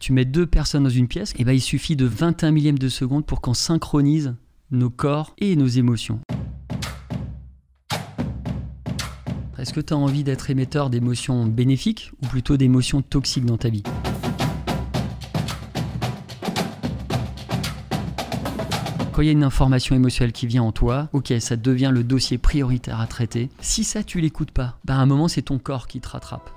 Tu mets 2 personnes dans une pièce, et ben il suffit de 21 millièmes de seconde pour qu'on synchronise nos corps et nos émotions. Est-ce que tu as envie d'être émetteur d'émotions bénéfiques ou plutôt d'émotions toxiques dans ta vie ? Quand il y a une information émotionnelle qui vient en toi, ok, ça devient le dossier prioritaire à traiter. Si ça, tu l'écoutes pas, à un moment, c'est ton corps qui te rattrape.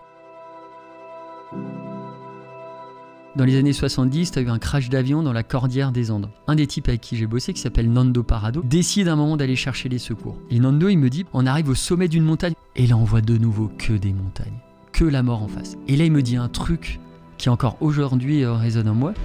Dans les années 70, tu as eu un crash d'avion dans la cordillère des Andes. Un des types avec qui j'ai bossé, qui s'appelle Nando Parado, décide à un moment d'aller chercher les secours. Et Nando, il me dit, on arrive au sommet d'une montagne, et là on voit de nouveau que des montagnes, que la mort en face. Et là il me dit un truc qui encore aujourd'hui résonne en moi.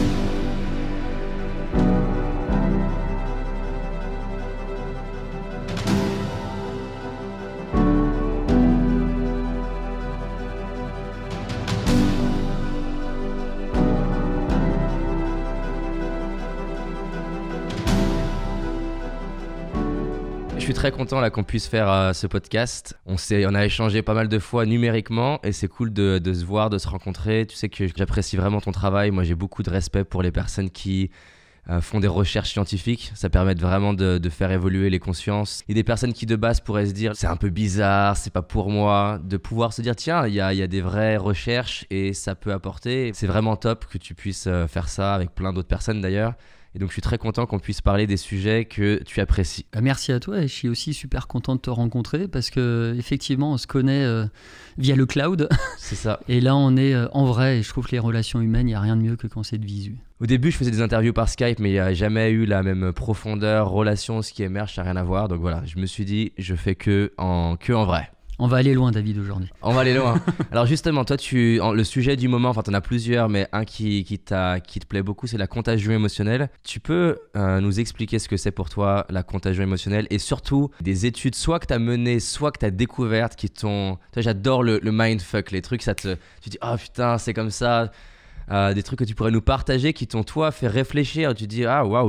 Je suis très content là qu'on puisse faire ce podcast. On a échangé pas mal de fois numériquement et c'est cool de se voir, de se rencontrer. Tu sais que j'apprécie vraiment ton travail. Moi, j'ai beaucoup de respect pour les personnes qui font des recherches scientifiques. Ça permet vraiment de faire évoluer les consciences. Il y a des personnes qui de base pourraient se dire c'est un peu bizarre, c'est pas pour moi. De pouvoir se dire tiens, il y a des vraies recherches et ça peut apporter. C'est vraiment top que tu puisses faire ça avec plein d'autres personnes d'ailleurs. Et donc, je suis très content qu'on puisse parler des sujets que tu apprécies. Merci à toi et je suis aussi super content de te rencontrer parce qu'effectivement, on se connaît via le cloud. C'est ça. Et là, on est en vrai et je trouve que les relations humaines, il n'y a rien de mieux que quand c'est de visu. Au début, je faisais des interviews par Skype, mais il n'y a jamais eu la même profondeur, relation, ce qui émerge, ça n'a rien à voir. Donc voilà, je me suis dit, je fais que en vrai. On va aller loin, David, aujourd'hui. On va aller loin. Alors justement, toi, le sujet du moment, enfin, tu en as plusieurs, mais un qui te plaît beaucoup, c'est la contagion émotionnelle. Tu peux nous expliquer ce que c'est pour toi, la contagion émotionnelle, et surtout des études, soit que tu as menées, soit que tu as découvertes, qui t'ont... Toi, j'adore le mindfuck, les trucs, tu dis « Ah putain, c'est comme ça ». Des trucs que tu pourrais nous partager qui t'ont, toi, fait réfléchir. Tu dis « Ah, waouh,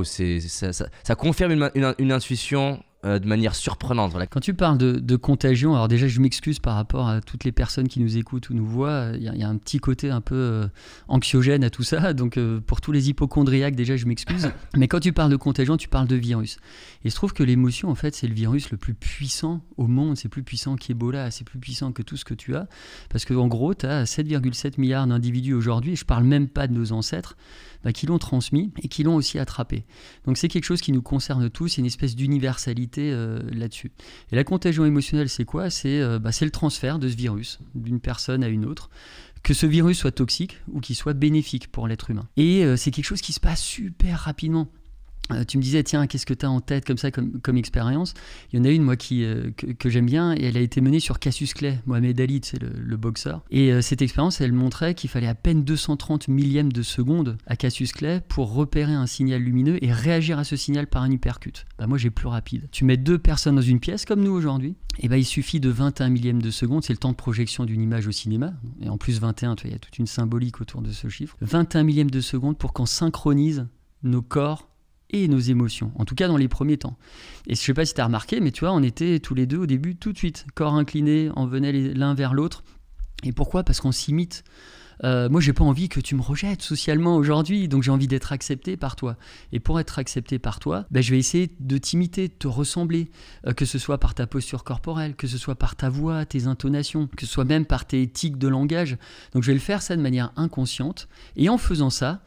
ça confirme une intuition ». De manière surprenante. Voilà. Quand tu parles de contagion, alors déjà je m'excuse par rapport à toutes les personnes qui nous écoutent ou nous voient, il y a un petit côté un peu anxiogène à tout ça, donc pour tous les hypochondriaques déjà je m'excuse. Mais quand tu parles de contagion, tu parles de virus. Et il se trouve que l'émotion en fait c'est le virus le plus puissant au monde, c'est plus puissant qu'Ebola, c'est plus puissant que tout ce que tu as, parce qu'en gros tu as 7,7 milliards d'individus aujourd'hui, et je parle même pas de nos ancêtres, qui l'ont transmis et qui l'ont aussi attrapé. Donc c'est quelque chose qui nous concerne tous, c'est une espèce d'universalité là-dessus. Et la contagion émotionnelle, c'est quoi ? C'est le transfert de ce virus d'une personne à une autre, que ce virus soit toxique ou qu'il soit bénéfique pour l'être humain. Et c'est quelque chose qui se passe super rapidement. Tu me disais, tiens, qu'est-ce que tu as en tête comme ça, comme expérience ? Il y en a une, moi, que j'aime bien, et elle a été menée sur Cassius Clay, Mohamed Ali, c'est le boxeur. Et cette expérience, elle montrait qu'il fallait à peine 230 millièmes de seconde à Cassius Clay pour repérer un signal lumineux et réagir à ce signal par un uppercut. Moi, j'ai plus rapide. Tu mets 2 personnes dans une pièce, comme nous aujourd'hui, et il suffit de 21 millièmes de seconde, c'est le temps de projection d'une image au cinéma, et en plus 21, il y a toute une symbolique autour de ce chiffre. 21 millièmes de seconde pour qu'on synchronise nos corps et nos émotions, en tout cas dans les premiers temps. Et je sais pas si tu as remarqué, mais tu vois, on était tous les deux au début tout de suite, corps incliné, on venait l'un vers l'autre. Et pourquoi ? Parce qu'on s'imite. Moi, j'ai pas envie que tu me rejettes socialement aujourd'hui, donc j'ai envie d'être accepté par toi. Et pour être accepté par toi, je vais essayer de t'imiter, de te ressembler, que ce soit par ta posture corporelle, que ce soit par ta voix, tes intonations, que ce soit même par tes tics de langage. Donc je vais le faire ça de manière inconsciente, et en faisant ça,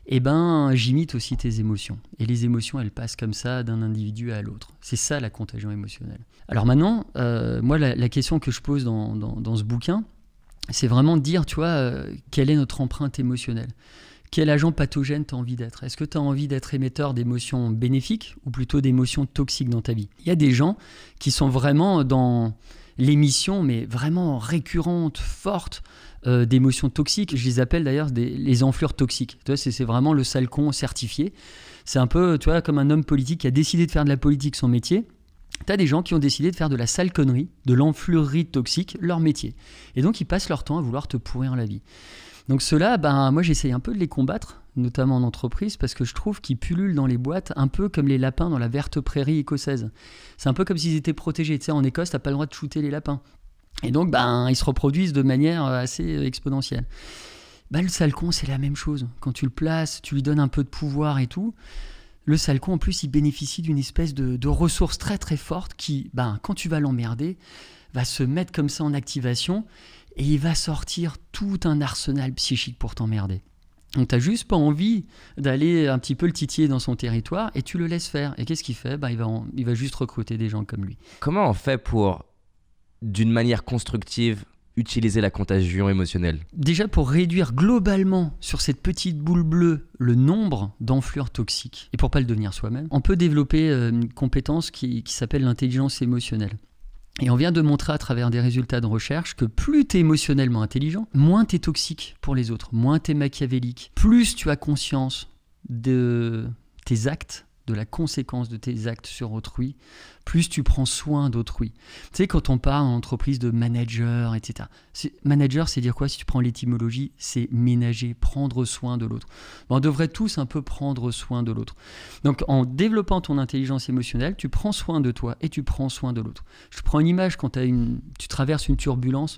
j'imite aussi tes émotions. Et les émotions, elles passent comme ça d'un individu à l'autre. C'est ça la contagion émotionnelle. Alors maintenant, moi, la question que je pose dans ce bouquin, c'est vraiment de dire, tu vois, quelle est notre empreinte émotionnelle ? Quel agent pathogène tu as envie d'être ? Est-ce que tu as envie d'être émetteur d'émotions bénéfiques ou plutôt d'émotions toxiques dans ta vie ? Il y a des gens qui sont vraiment dans l'émission, mais vraiment récurrente, forte, d'émotions toxiques. Je les appelle d'ailleurs les enflures toxiques. Tu vois, c'est vraiment le sale con certifié. C'est un peu, tu vois, comme un homme politique qui a décidé de faire de la politique son métier. Tu as des gens qui ont décidé de faire de la sale connerie, de l'enflurerie toxique, leur métier. Et donc, ils passent leur temps à vouloir te pourrir la vie. Donc ceux-là, moi j'essaye un peu de les combattre, notamment en entreprise, parce que je trouve qu'ils pullulent dans les boîtes un peu comme les lapins dans la verte prairie écossaise. C'est un peu comme s'ils étaient protégés. Tu sais, en Écosse, tu n'as pas le droit de shooter les lapins. Et donc, ils se reproduisent de manière assez exponentielle. le salcon, c'est la même chose. Quand tu le places, tu lui donnes un peu de pouvoir et tout. Le salcon, en plus, il bénéficie d'une espèce de ressource très très forte qui, quand tu vas l'emmerder, va se mettre comme ça en activation et il va sortir tout un arsenal psychique pour t'emmerder. Donc tu n'as juste pas envie d'aller un petit peu le titiller dans son territoire et tu le laisses faire. Et qu'est-ce qu'il fait ? Il va juste recruter des gens comme lui. Comment on fait pour, d'une manière constructive, utiliser la contagion émotionnelle ? Déjà, pour réduire globalement sur cette petite boule bleue le nombre d'enflures toxiques, et pour pas le devenir soi-même, on peut développer une compétence qui s'appelle l'intelligence émotionnelle. Et on vient de montrer à travers des résultats de recherche que plus tu es émotionnellement intelligent, moins tu es toxique pour les autres, moins tu es machiavélique, plus tu as conscience de tes actes, de la conséquence de tes actes sur autrui, plus tu prends soin d'autrui. Tu sais, quand on parle en entreprise de manager, etc. Manager, c'est dire quoi si tu prends l'étymologie ? C'est ménager, prendre soin de l'autre. On devrait tous un peu prendre soin de l'autre. Donc, en développant ton intelligence émotionnelle, tu prends soin de toi et tu prends soin de l'autre. Je te prends une image quand tu traverses une turbulence.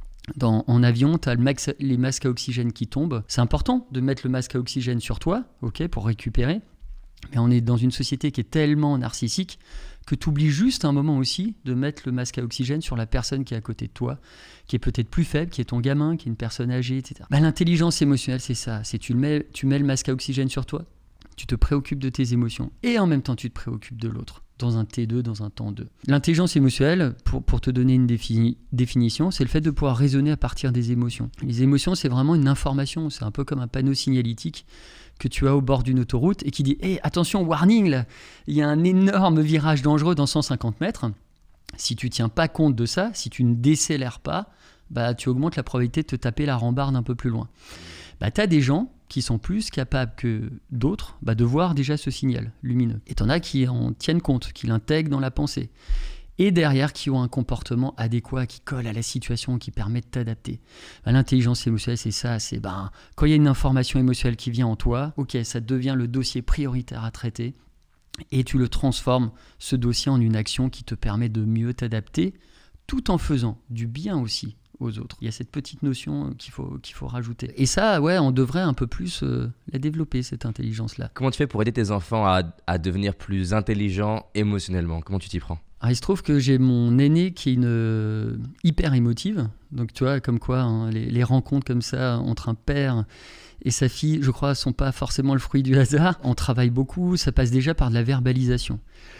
En avion, tu as les masques à oxygène qui tombent. C'est important de mettre le masque à oxygène sur toi, pour récupérer. Mais on est dans une société qui est tellement narcissique que tu oublies juste un moment aussi de mettre le masque à oxygène sur la personne qui est à côté de toi, qui est peut-être plus faible, qui est ton gamin, qui est une personne âgée, etc. L'intelligence émotionnelle, c'est ça. C'est tu mets le masque à oxygène sur toi, tu te préoccupes de tes émotions et en même temps tu te préoccupes de l'autre, dans un T2, dans un temps 2. L'intelligence émotionnelle, pour te donner une définition, c'est le fait de pouvoir raisonner à partir des émotions. Les émotions, c'est vraiment une information, c'est un peu comme un panneau signalétique que tu as au bord d'une autoroute et qui dit hey, attention, warning, là, il y a un énorme virage dangereux dans 150 mètres. Si tu ne tiens pas compte de ça, si tu ne décélères pas, tu augmentes la probabilité de te taper la rambarde un peu plus loin. Tu as des gens qui sont plus capables que d'autres de voir déjà ce signal lumineux. Et tu en as qui en tiennent compte, qui l'intègrent dans la pensée. Et derrière, qui ont un comportement adéquat, qui colle à la situation, qui permet de t'adapter. L'intelligence émotionnelle, c'est ça. C'est quand il y a une information émotionnelle qui vient en toi, ça devient le dossier prioritaire à traiter. Et tu le transformes, ce dossier, en une action qui te permet de mieux t'adapter, tout en faisant du bien aussi aux autres. Il y a cette petite notion qu'il faut rajouter. Et ça, on devrait un peu plus la développer, cette intelligence-là. Comment tu fais pour aider tes enfants à devenir plus intelligents émotionnellement ? Comment tu t'y prends ? Alors, il se trouve que j'ai mon aîné qui est une hyper émotive. Donc, tu vois, comme quoi, les rencontres comme ça entre un père et sa fille, je crois, ne sont pas forcément le fruit du hasard. On travaille beaucoup, ça passe déjà par de la verbalisation.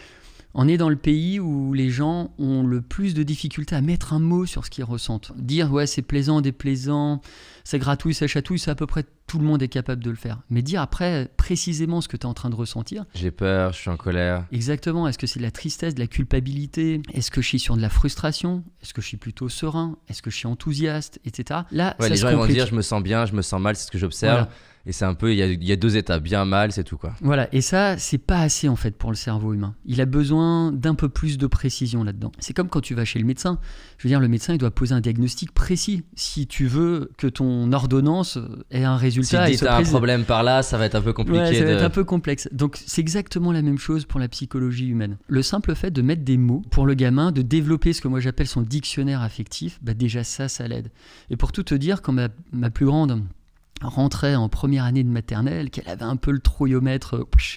On est dans le pays où les gens ont le plus de difficultés à mettre un mot sur ce qu'ils ressentent. Dire c'est plaisant, déplaisant, ça gratouille, ça chatouille, ça à peu près tout le monde est capable de le faire. Mais dire après précisément ce que tu es en train de ressentir. J'ai peur, je suis en colère. Exactement. Est-ce que c'est de la tristesse, de la culpabilité ? Est-ce que je suis sur de la frustration ? Est-ce que je suis plutôt serein ? Est-ce que je suis enthousiaste, etc. Là, les gens vont dire je me sens bien, je me sens mal, c'est ce que j'observe. Voilà. Et c'est un peu, il y a deux états, bien, mal, c'est tout quoi. Voilà, et ça, c'est pas assez en fait pour le cerveau humain. Il a besoin d'un peu plus de précision là-dedans. C'est comme quand tu vas chez le médecin. Je veux dire, le médecin, il doit poser un diagnostic précis. Si tu veux que ton ordonnance ait un résultat... Si tu as un problème par là, ça va être un peu compliqué. Ouais, ça va être un peu complexe. Donc, c'est exactement la même chose pour la psychologie humaine. Le simple fait de mettre des mots pour le gamin, de développer ce que moi j'appelle son dictionnaire affectif, déjà ça l'aide. Et pour tout te dire, quand ma plus grande rentrait en première année de maternelle, qu'elle avait un peu le trouillomètre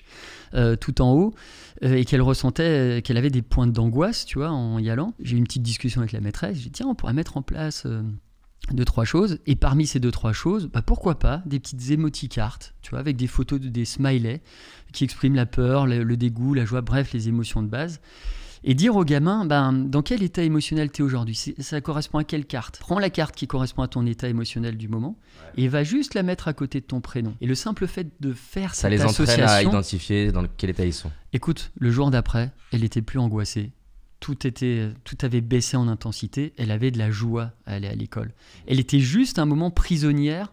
tout en haut et qu'elle ressentait qu'elle avait des pointes d'angoisse, tu vois, en y allant. J'ai eu une petite discussion avec la maîtresse. J'ai dit tiens, on pourrait mettre en place 2-3 choses. Et parmi ces 2-3 choses, pourquoi pas des petites émoticartes, tu vois, avec des photos des smileys qui expriment la peur, le dégoût, la joie, bref, les émotions de base. Et dire au gamin, dans quel état émotionnel tu es aujourd'hui ? Ça correspond à quelle carte ? Prends la carte qui correspond à ton état émotionnel du moment et va juste la mettre à côté de ton prénom. Et le simple fait de faire cette association... Ça les entraîne à identifier dans quel état ils sont. Écoute, le jour d'après, elle n'était plus angoissée. Tout avait baissé en intensité. Elle avait de la joie à aller à l'école. Elle était juste un moment prisonnière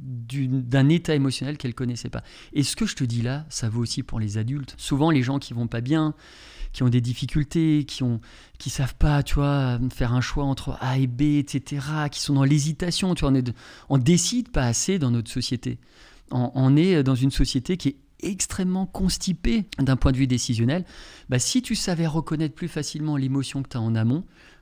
d'un état émotionnel qu'elle ne connaissait pas. Et ce que je te dis là, ça vaut aussi pour les adultes. Souvent, les gens qui ne vont pas bien, qui ont des difficultés, qui savent pas, tu vois, faire un choix entre A et B, etc., qui sont dans l'hésitation, tu vois, on décide pas assez dans notre société. On est dans une société qui est extrêmement constipée d'un point de vue décisionnel. Si tu savais reconnaître plus facilement l'émotion que tu as en amont,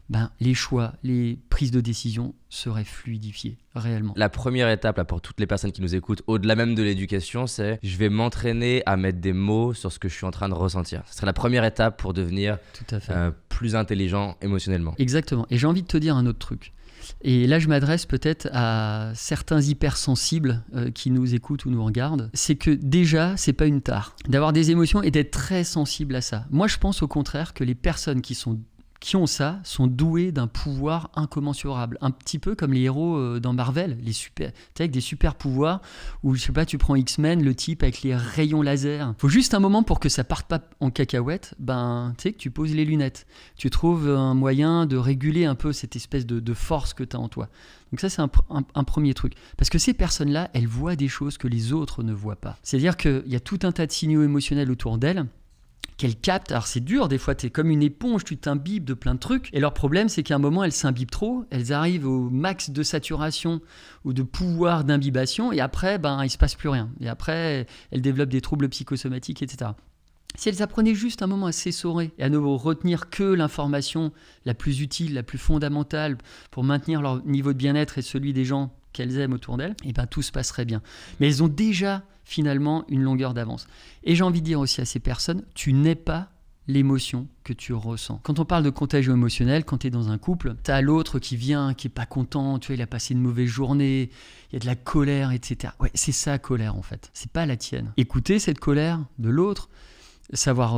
ben, les choix, les prises de décision seraient fluidifiées, réellement. La première étape là, pour toutes les personnes qui nous écoutent, au-delà même de l'éducation, c'est je vais m'entraîner à mettre des mots sur ce que je suis en train de ressentir. Ce serait la première étape pour devenir plus intelligent émotionnellement. Exactement. Et j'ai envie de te dire un autre truc. Et là, je m'adresse peut-être à certains hypersensibles qui nous écoutent ou nous regardent. C'est que déjà, c'est pas une tare d'avoir des émotions et d'être très sensible à ça. Moi, je pense au contraire que les personnes qui ont ça sont doués d'un pouvoir incommensurable. Un petit peu comme les héros dans Marvel, avec des super pouvoirs, où je sais pas, tu prends X-Men, le type avec les rayons laser. Faut juste un moment pour que ça parte pas en cacahuète, ben tu sais que tu poses les lunettes. Tu trouves un moyen de réguler un peu cette espèce de force que tu as en toi. Donc ça, c'est un premier truc. Parce que ces personnes-là, elles voient des choses que les autres ne voient pas. C'est-à-dire qu'il y a tout un tas de signaux émotionnels autour d'elles qu'elles captent. Alors c'est dur, des fois tu es comme une éponge, tu t'imbibes de plein de trucs, et leur problème c'est qu'à un moment elles s'imbibent trop, elles arrivent au max de saturation ou de pouvoir d'imbibation, et après ben, il se passe plus rien, et après elles développent des troubles psychosomatiques, etc. Si elles apprenaient juste un moment à s'essorer et à ne retenir que l'information la plus utile, la plus fondamentale pour maintenir leur niveau de bien-être et celui des gens qu'elles aiment autour d'elles, et ben tout se passerait bien. Mais elles ont déjà finalement une longueur d'avance. Et j'ai envie de dire aussi à ces personnes, tu n'es pas l'émotion que tu ressens. Quand on parle de contagion émotionnelle, quand tu es dans un couple, tu as l'autre qui vient, qui est pas content, tu vois, il a passé une mauvaise journée, il y a de la colère, etc. Ouais, c'est sa colère en fait, c'est pas la tienne. Écouter cette colère de l'autre, savoir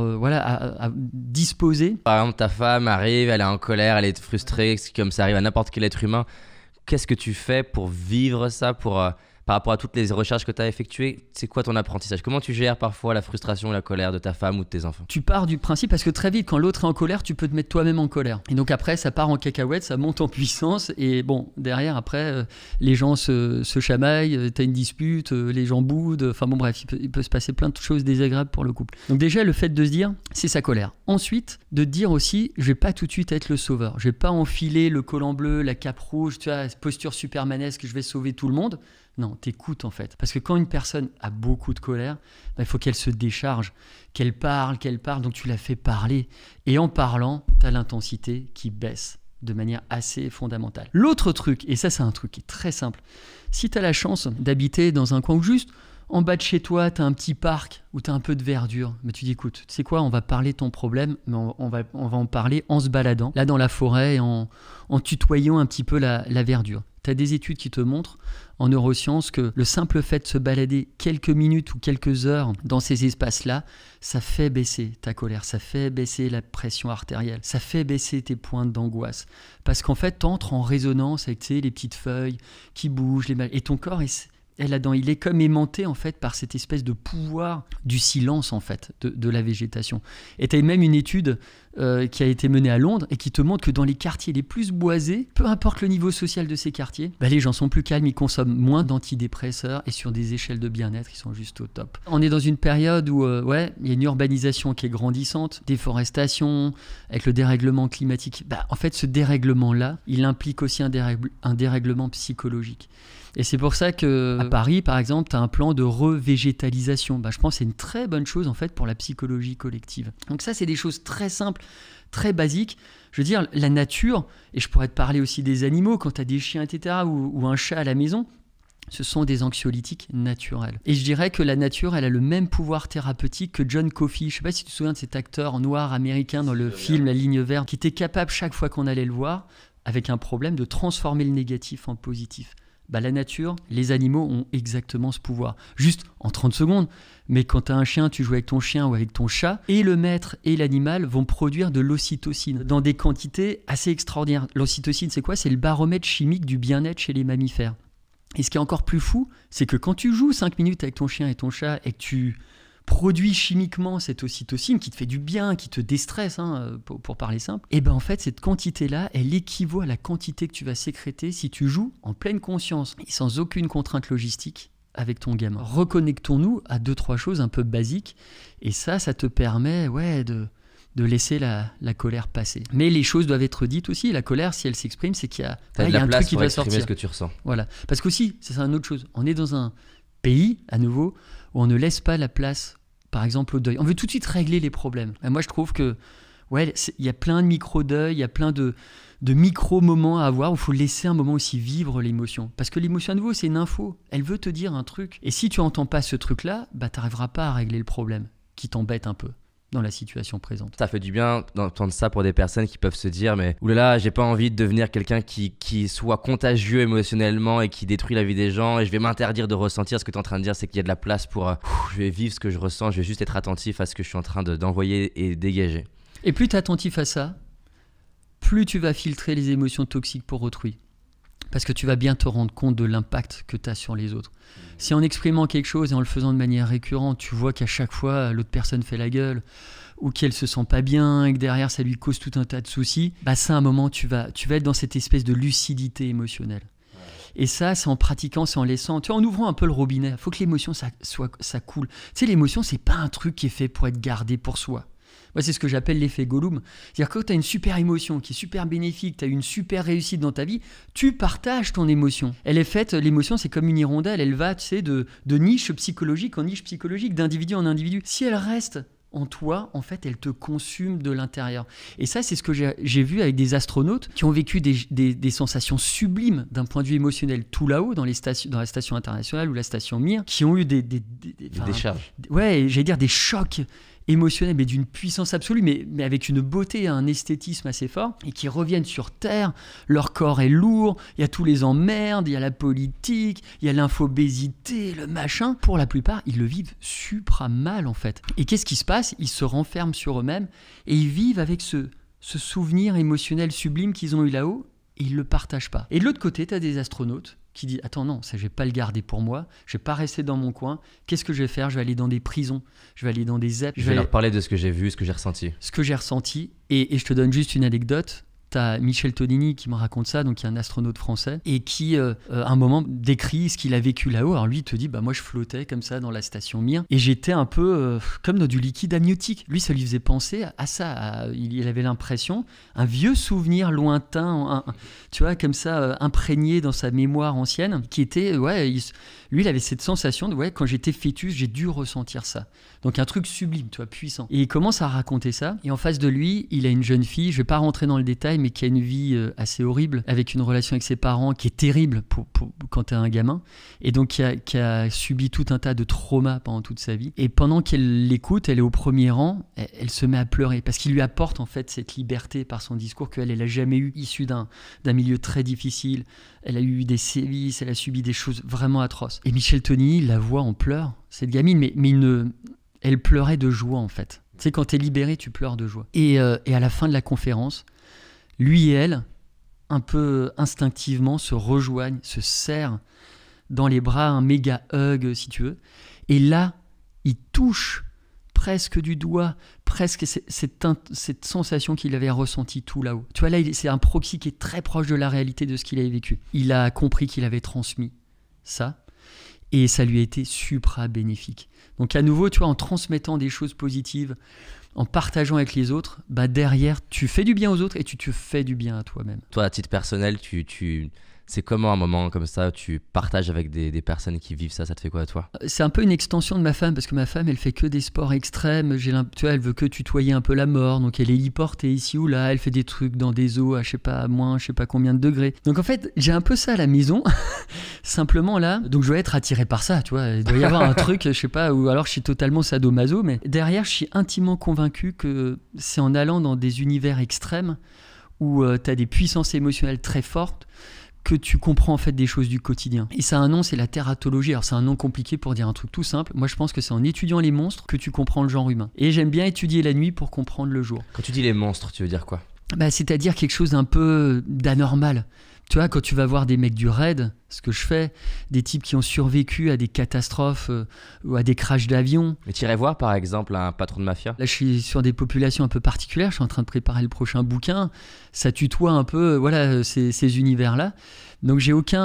à disposer. Par exemple, ta femme arrive, elle est en colère, elle est frustrée, comme ça arrive à n'importe quel être humain. Qu'est-ce que tu fais pour vivre ça, par rapport à toutes les recherches que tu as effectuées? C'est quoi ton apprentissage? Comment tu gères parfois la frustration, la colère de ta femme ou de tes enfants? Tu pars du principe, parce que très vite, quand l'autre est en colère, tu peux te mettre toi-même en colère. Et donc après, ça part en cacahuète, ça monte en puissance. Et bon, derrière, après, les gens se chamaillent, tu as une dispute, les gens boudent. Enfin bon, bref, il peut se passer plein de choses désagréables pour le couple. Donc déjà, le fait de se dire, c'est sa colère. Ensuite, de te dire aussi, je vais pas tout de suite être le sauveur. Je vais pas enfiler le collant bleu, la cape rouge, tu vois, posture supermanesque, je vais sauver tout le monde. Non, t'écoutes en fait. Parce que quand une personne a beaucoup de colère, il faut qu'elle se décharge, qu'elle parle. Donc tu la fais parler. Et en parlant, tu as l'intensité qui baisse de manière assez fondamentale. L'autre truc, et ça c'est un truc qui est très simple, si tu as la chance d'habiter dans un coin où juste en bas de chez toi, tu as un petit parc où tu as un peu de verdure, mais tu dis écoute, tu sais quoi, on va parler de ton problème, mais on va en parler en se baladant, là dans la forêt, en tutoyant un petit peu la verdure. Tu as des études qui te montrent en neurosciences que le simple fait de se balader quelques minutes ou quelques heures dans ces espaces-là, ça fait baisser ta colère, ça fait baisser la pression artérielle, ça fait baisser tes pointes d'angoisse. Parce qu'en fait, tu entres en résonance avec les petites feuilles qui bougent, et ton corps il est comme aimanté en fait par cette espèce de pouvoir du silence en fait de la végétation. Et tu as même une étude qui a été menée à Londres et qui te montre que dans les quartiers les plus boisés, peu importe le niveau social de ces quartiers, les gens sont plus calmes, ils consomment moins d'antidépresseurs et sur des échelles de bien-être, ils sont juste au top. On est dans une période où il y a une urbanisation qui est grandissante, déforestation, avec le dérèglement climatique. En fait, ce dérèglement-là, il implique aussi un dérèglement psychologique. Et c'est pour ça qu'à Paris, par exemple, tu as un plan de revégétalisation. Je pense que c'est une très bonne chose en fait pour la psychologie collective. Donc ça, c'est des choses très simples, très basiques. Je veux dire, la nature, et je pourrais te parler aussi des animaux, quand tu as des chiens, etc., ou un chat à la maison, ce sont des anxiolytiques naturels. Et je dirais que la nature, elle a le même pouvoir thérapeutique que John Coffey. Je ne sais pas si tu te souviens de cet acteur noir américain dans le film La Ligne verte, qui était capable, chaque fois qu'on allait le voir, avec un problème, de transformer le négatif en positif. La nature, les animaux ont exactement ce pouvoir. Juste en 30 secondes. Mais quand tu as un chien, tu joues avec ton chien ou avec ton chat, et le maître et l'animal vont produire de l'ocytocine dans des quantités assez extraordinaires. L'ocytocine, c'est quoi? C'est le baromètre chimique du bien-être chez les mammifères. Et ce qui est encore plus fou, c'est que quand tu joues 5 minutes avec ton chien et ton chat et que tu produit chimiquement cette ocytocine qui te fait du bien, qui te déstresse, pour parler simple, et en fait cette quantité-là, elle équivaut à la quantité que tu vas sécréter si tu joues en pleine conscience et sans aucune contrainte logistique avec ton gamin. Reconnectons-nous à 2-3 choses un peu basiques, et ça te permet de laisser la colère passer. Mais les choses doivent être dites aussi. La colère, si elle s'exprime, c'est qu'il y a un truc qui doit sortir. Ce que tu ressens. Voilà. Parce qu'aussi, c'est une autre chose. On est dans un pays, à nouveau, où on ne laisse pas la place, par exemple, au deuil. On veut tout de suite régler les problèmes. Et moi, je trouve que Ouais, il y a plein de micro-deuils, il y a plein de micro-moments à avoir où il faut laisser un moment aussi vivre l'émotion. Parce que l'émotion, à nouveau, c'est une info. Elle veut te dire un truc. Et si tu n'entends pas ce truc-là, bah, tu n'arriveras pas à régler le problème qui t'embête un peu dans la situation présente. Ça fait du bien d'entendre ça pour des personnes qui peuvent se dire mais oulala, j'ai pas envie de devenir quelqu'un qui soit contagieux émotionnellement et qui détruit la vie des gens et je vais m'interdire de ressentir. Ce que tu es en train de dire, c'est qu'il y a de la place pour je vais vivre ce que je ressens, je vais juste être attentif à ce que je suis en train d'envoyer et dégager. Et plus tu es attentif à ça, plus tu vas filtrer les émotions toxiques pour autrui. Parce que tu vas bien te rendre compte de l'impact que tu as sur les autres. Si en exprimant quelque chose et en le faisant de manière récurrente, tu vois qu'à chaque fois, l'autre personne fait la gueule ou qu'elle se sent pas bien et que derrière, ça lui cause tout un tas de soucis, bah ça, à un moment, tu vas être dans cette espèce de lucidité émotionnelle. Et ça, c'est en pratiquant, c'est en laissant, tu vois, en ouvrant un peu le robinet. Il faut que l'émotion, ça coule. Tu sais, l'émotion, c'est pas un truc qui est fait pour être gardé pour soi. Moi, c'est ce que j'appelle l'effet Gollum. C'est-à-dire que quand tu as une super émotion qui est super bénéfique, tu as une super réussite dans ta vie, tu partages ton émotion. Elle est faite, l'émotion, c'est comme une hirondelle, elle va, tu sais, de niche psychologique en niche psychologique, d'individu en individu. Si elle reste en toi, en fait, elle te consume de l'intérieur. Et ça, c'est ce que j'ai vu avec des astronautes qui ont vécu des sensations sublimes d'un point de vue émotionnel tout là-haut, dans la station internationale ou la station Mir, qui ont eu des charges. Ouais, j'allais dire des chocs émotionnels, mais d'une puissance absolue, mais avec une beauté, un esthétisme assez fort, et qui reviennent sur Terre, leur corps est lourd, il y a tous les emmerdes, il y a la politique, il y a l'infobésité, le machin. Pour la plupart, ils le vivent supra mal, en fait. Et qu'est-ce qui se passe? Ils se renferment sur eux-mêmes, et ils vivent avec ce souvenir émotionnel sublime qu'ils ont eu là-haut, et ils ne le partagent pas. Et de l'autre côté, tu as des astronautes qui disent « Attends, non, ça, je ne vais pas le garder pour moi, je ne vais pas rester dans mon coin. Qu'est-ce que je vais faire? Je vais aller dans des prisons, je vais aller dans des ZEP. Je vais leur parler de ce que j'ai vu, ce que j'ai ressenti. » Ce que j'ai ressenti. Et je te donne juste une anecdote. T'as Michel Tonini qui me raconte ça, donc qui est un astronaute français, et qui, à un moment, décrit ce qu'il a vécu là-haut. Alors lui, il te dit, bah moi, je flottais comme ça dans la station Mir, et j'étais un peu comme dans du liquide amniotique. Lui, ça lui faisait penser à ça. Il avait l'impression, un vieux souvenir lointain, tu vois, comme ça, imprégné dans sa mémoire ancienne, qui était, lui, il avait cette sensation de, quand j'étais fœtus, j'ai dû ressentir ça. Donc un truc sublime, tu vois, puissant. Et il commence à raconter ça, et en face de lui, il a une jeune fille, je vais pas rentrer dans le détail, mais qui a une vie assez horrible, avec une relation avec ses parents qui est terrible quand tu es un gamin, et donc qui a subi tout un tas de traumas pendant toute sa vie. Et pendant qu'elle l'écoute, elle est au premier rang, elle se met à pleurer, parce qu'il lui apporte en fait cette liberté par son discours qu'elle n'a jamais eu, issue d'un milieu très difficile. Elle a eu des sévices, elle a subi des choses vraiment atroces. Et Michel Tonini la voit en pleurs, cette gamine, mais elle pleurait de joie en fait. Tu sais, quand tu es libéré, tu pleures de joie. Et à la fin de la conférence, lui et elle, un peu instinctivement, se rejoignent, se serrent dans les bras, un méga hug si tu veux. Et là, ils touchent presque du doigt, presque cette sensation qu'il avait ressentie tout là-haut. Tu vois, là, c'est un proxy qui est très proche de la réalité de ce qu'il avait vécu. Il a compris qu'il avait transmis ça, et ça lui a été supra bénéfique. Donc à nouveau, tu vois, en transmettant des choses positives, en partageant avec les autres, bah derrière, tu fais du bien aux autres et tu te fais du bien à toi-même. Toi, à titre personnel, c'est comment un moment comme ça, tu partages avec des personnes qui vivent ça, ça te fait quoi à toi? C'est un peu une extension de ma femme, parce que ma femme, elle fait que des sports extrêmes. Tu vois, elle veut que tutoyer un peu la mort, donc elle est héliportée ici ou là, elle fait des trucs dans des eaux à moins je sais pas combien de degrés. Donc en fait, j'ai un peu ça à la maison, simplement là, donc je dois être attiré par ça, tu vois. Il doit y avoir un truc, je sais pas, ou alors je suis totalement sadomaso, mais derrière, je suis intimement convaincu que c'est en allant dans des univers extrêmes où tu as des puissances émotionnelles très fortes que tu comprends en fait des choses du quotidien. Et ça a un nom, c'est la tératologie. Alors c'est un nom compliqué pour dire un truc tout simple. Moi je pense que c'est en étudiant les monstres que tu comprends le genre humain. Et j'aime bien étudier la nuit pour comprendre le jour. Quand tu dis les monstres, tu veux dire quoi? C'est-à-dire quelque chose d'un peu d'anormal. Tu vois, quand tu vas voir des mecs du raid, ce que je fais, des types qui ont survécu à des catastrophes ou à des crashs d'avion. Mais tu irais voir par exemple un patron de mafia? Là, je suis sur des populations un peu particulières, je suis en train de préparer le prochain bouquin. Ça tutoie un peu ces univers-là. Donc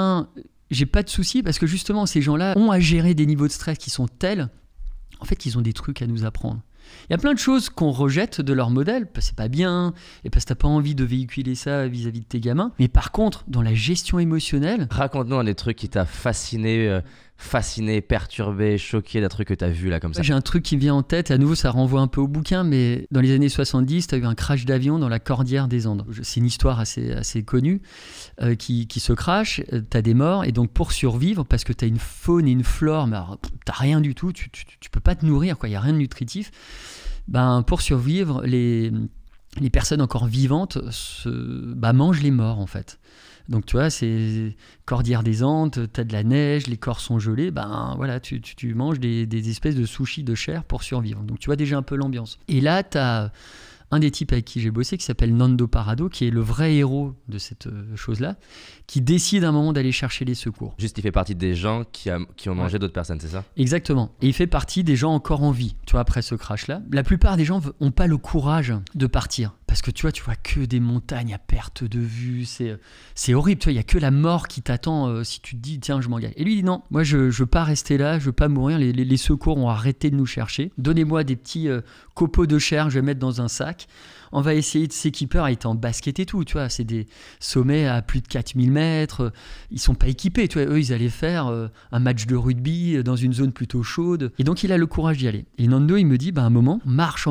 j'ai pas de souci parce que justement, ces gens-là ont à gérer des niveaux de stress qui sont tels, en fait, qu'ils ont des trucs à nous apprendre. Il y a plein de choses qu'on rejette de leur modèle, parce que c'est pas bien, et parce que t'as pas envie de véhiculer ça vis-à-vis de tes gamins. Mais par contre, dans la gestion émotionnelle... Raconte-nous un des trucs qui t'a fasciné fasciné, perturbé, choqué d'un truc que tu as vu là comme ça? J'ai un truc qui me vient en tête, à nouveau ça renvoie un peu au bouquin, mais dans les années 70, tu as eu un crash d'avion dans la Cordillère des Andes. C'est une histoire assez connue qui se crache, tu as des morts, et donc pour survivre, parce que tu as une faune et une flore, mais tu n'as rien du tout, tu peux pas te nourrir, il n'y a rien de nutritif, pour survivre, les personnes encore vivantes mangent les morts en fait. Donc tu vois, c'est Cordillère des Andes, tu as de la neige, les corps sont gelés, voilà, tu manges des espèces de sushis de chair pour survivre. Donc tu vois déjà un peu l'ambiance. Et là, tu as un des types avec qui j'ai bossé qui s'appelle Nando Parado, qui est le vrai héros de cette chose-là, qui décide à un moment d'aller chercher les secours. Juste, il fait partie des gens qui ont mangé d'autres personnes, c'est ça? Exactement. Et il fait partie des gens encore en vie, tu vois, après ce crash-là. La plupart des gens n'ont pas le courage de partir. Parce que tu vois que des montagnes à perte de vue, c'est horrible, tu vois, il n'y a que la mort qui t'attend si tu te dis tiens je m'engage. Et lui il dit non, moi je ne veux pas rester là, je ne veux pas mourir, les secours ont arrêté de nous chercher, donnez-moi des petits copeaux de chair, je vais mettre dans un sac, on va essayer de s'équiper, il était en basket et tout, tu vois, c'est des sommets à plus de 4000 mètres, ils ne sont pas équipés, tu vois, eux ils allaient faire un match de rugby dans une zone plutôt chaude, et donc il a le courage d'y aller. Et Nando il me dit, un moment, on marche,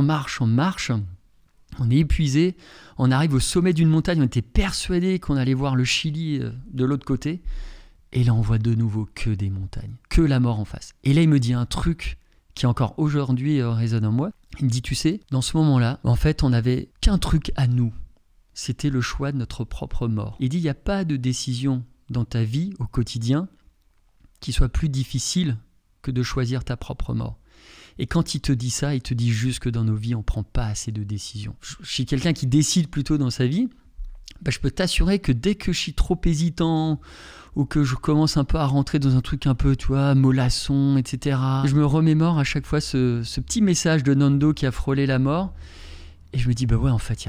on est épuisé, on arrive au sommet d'une montagne, on était persuadé qu'on allait voir le Chili de l'autre côté, et là on voit de nouveau que des montagnes, que la mort en face. Et là il me dit un truc qui encore aujourd'hui résonne en moi, il me dit tu sais, dans ce moment-là, en fait on n'avait qu'un truc à nous, c'était le choix de notre propre mort. Il dit il n'y a pas de décision dans ta vie au quotidien qui soit plus difficile que de choisir ta propre mort. Et quand il te dit ça, il te dit juste que dans nos vies, on ne prend pas assez de décisions. Je suis quelqu'un qui décide plutôt dans sa vie. Je peux t'assurer que dès que je suis trop hésitant ou que je commence un peu à rentrer dans un truc un peu, tu vois, mollasson, etc., je me remémore à chaque fois ce petit message de Nando qui a frôlé la mort. Et je me dis, ouais, en fait,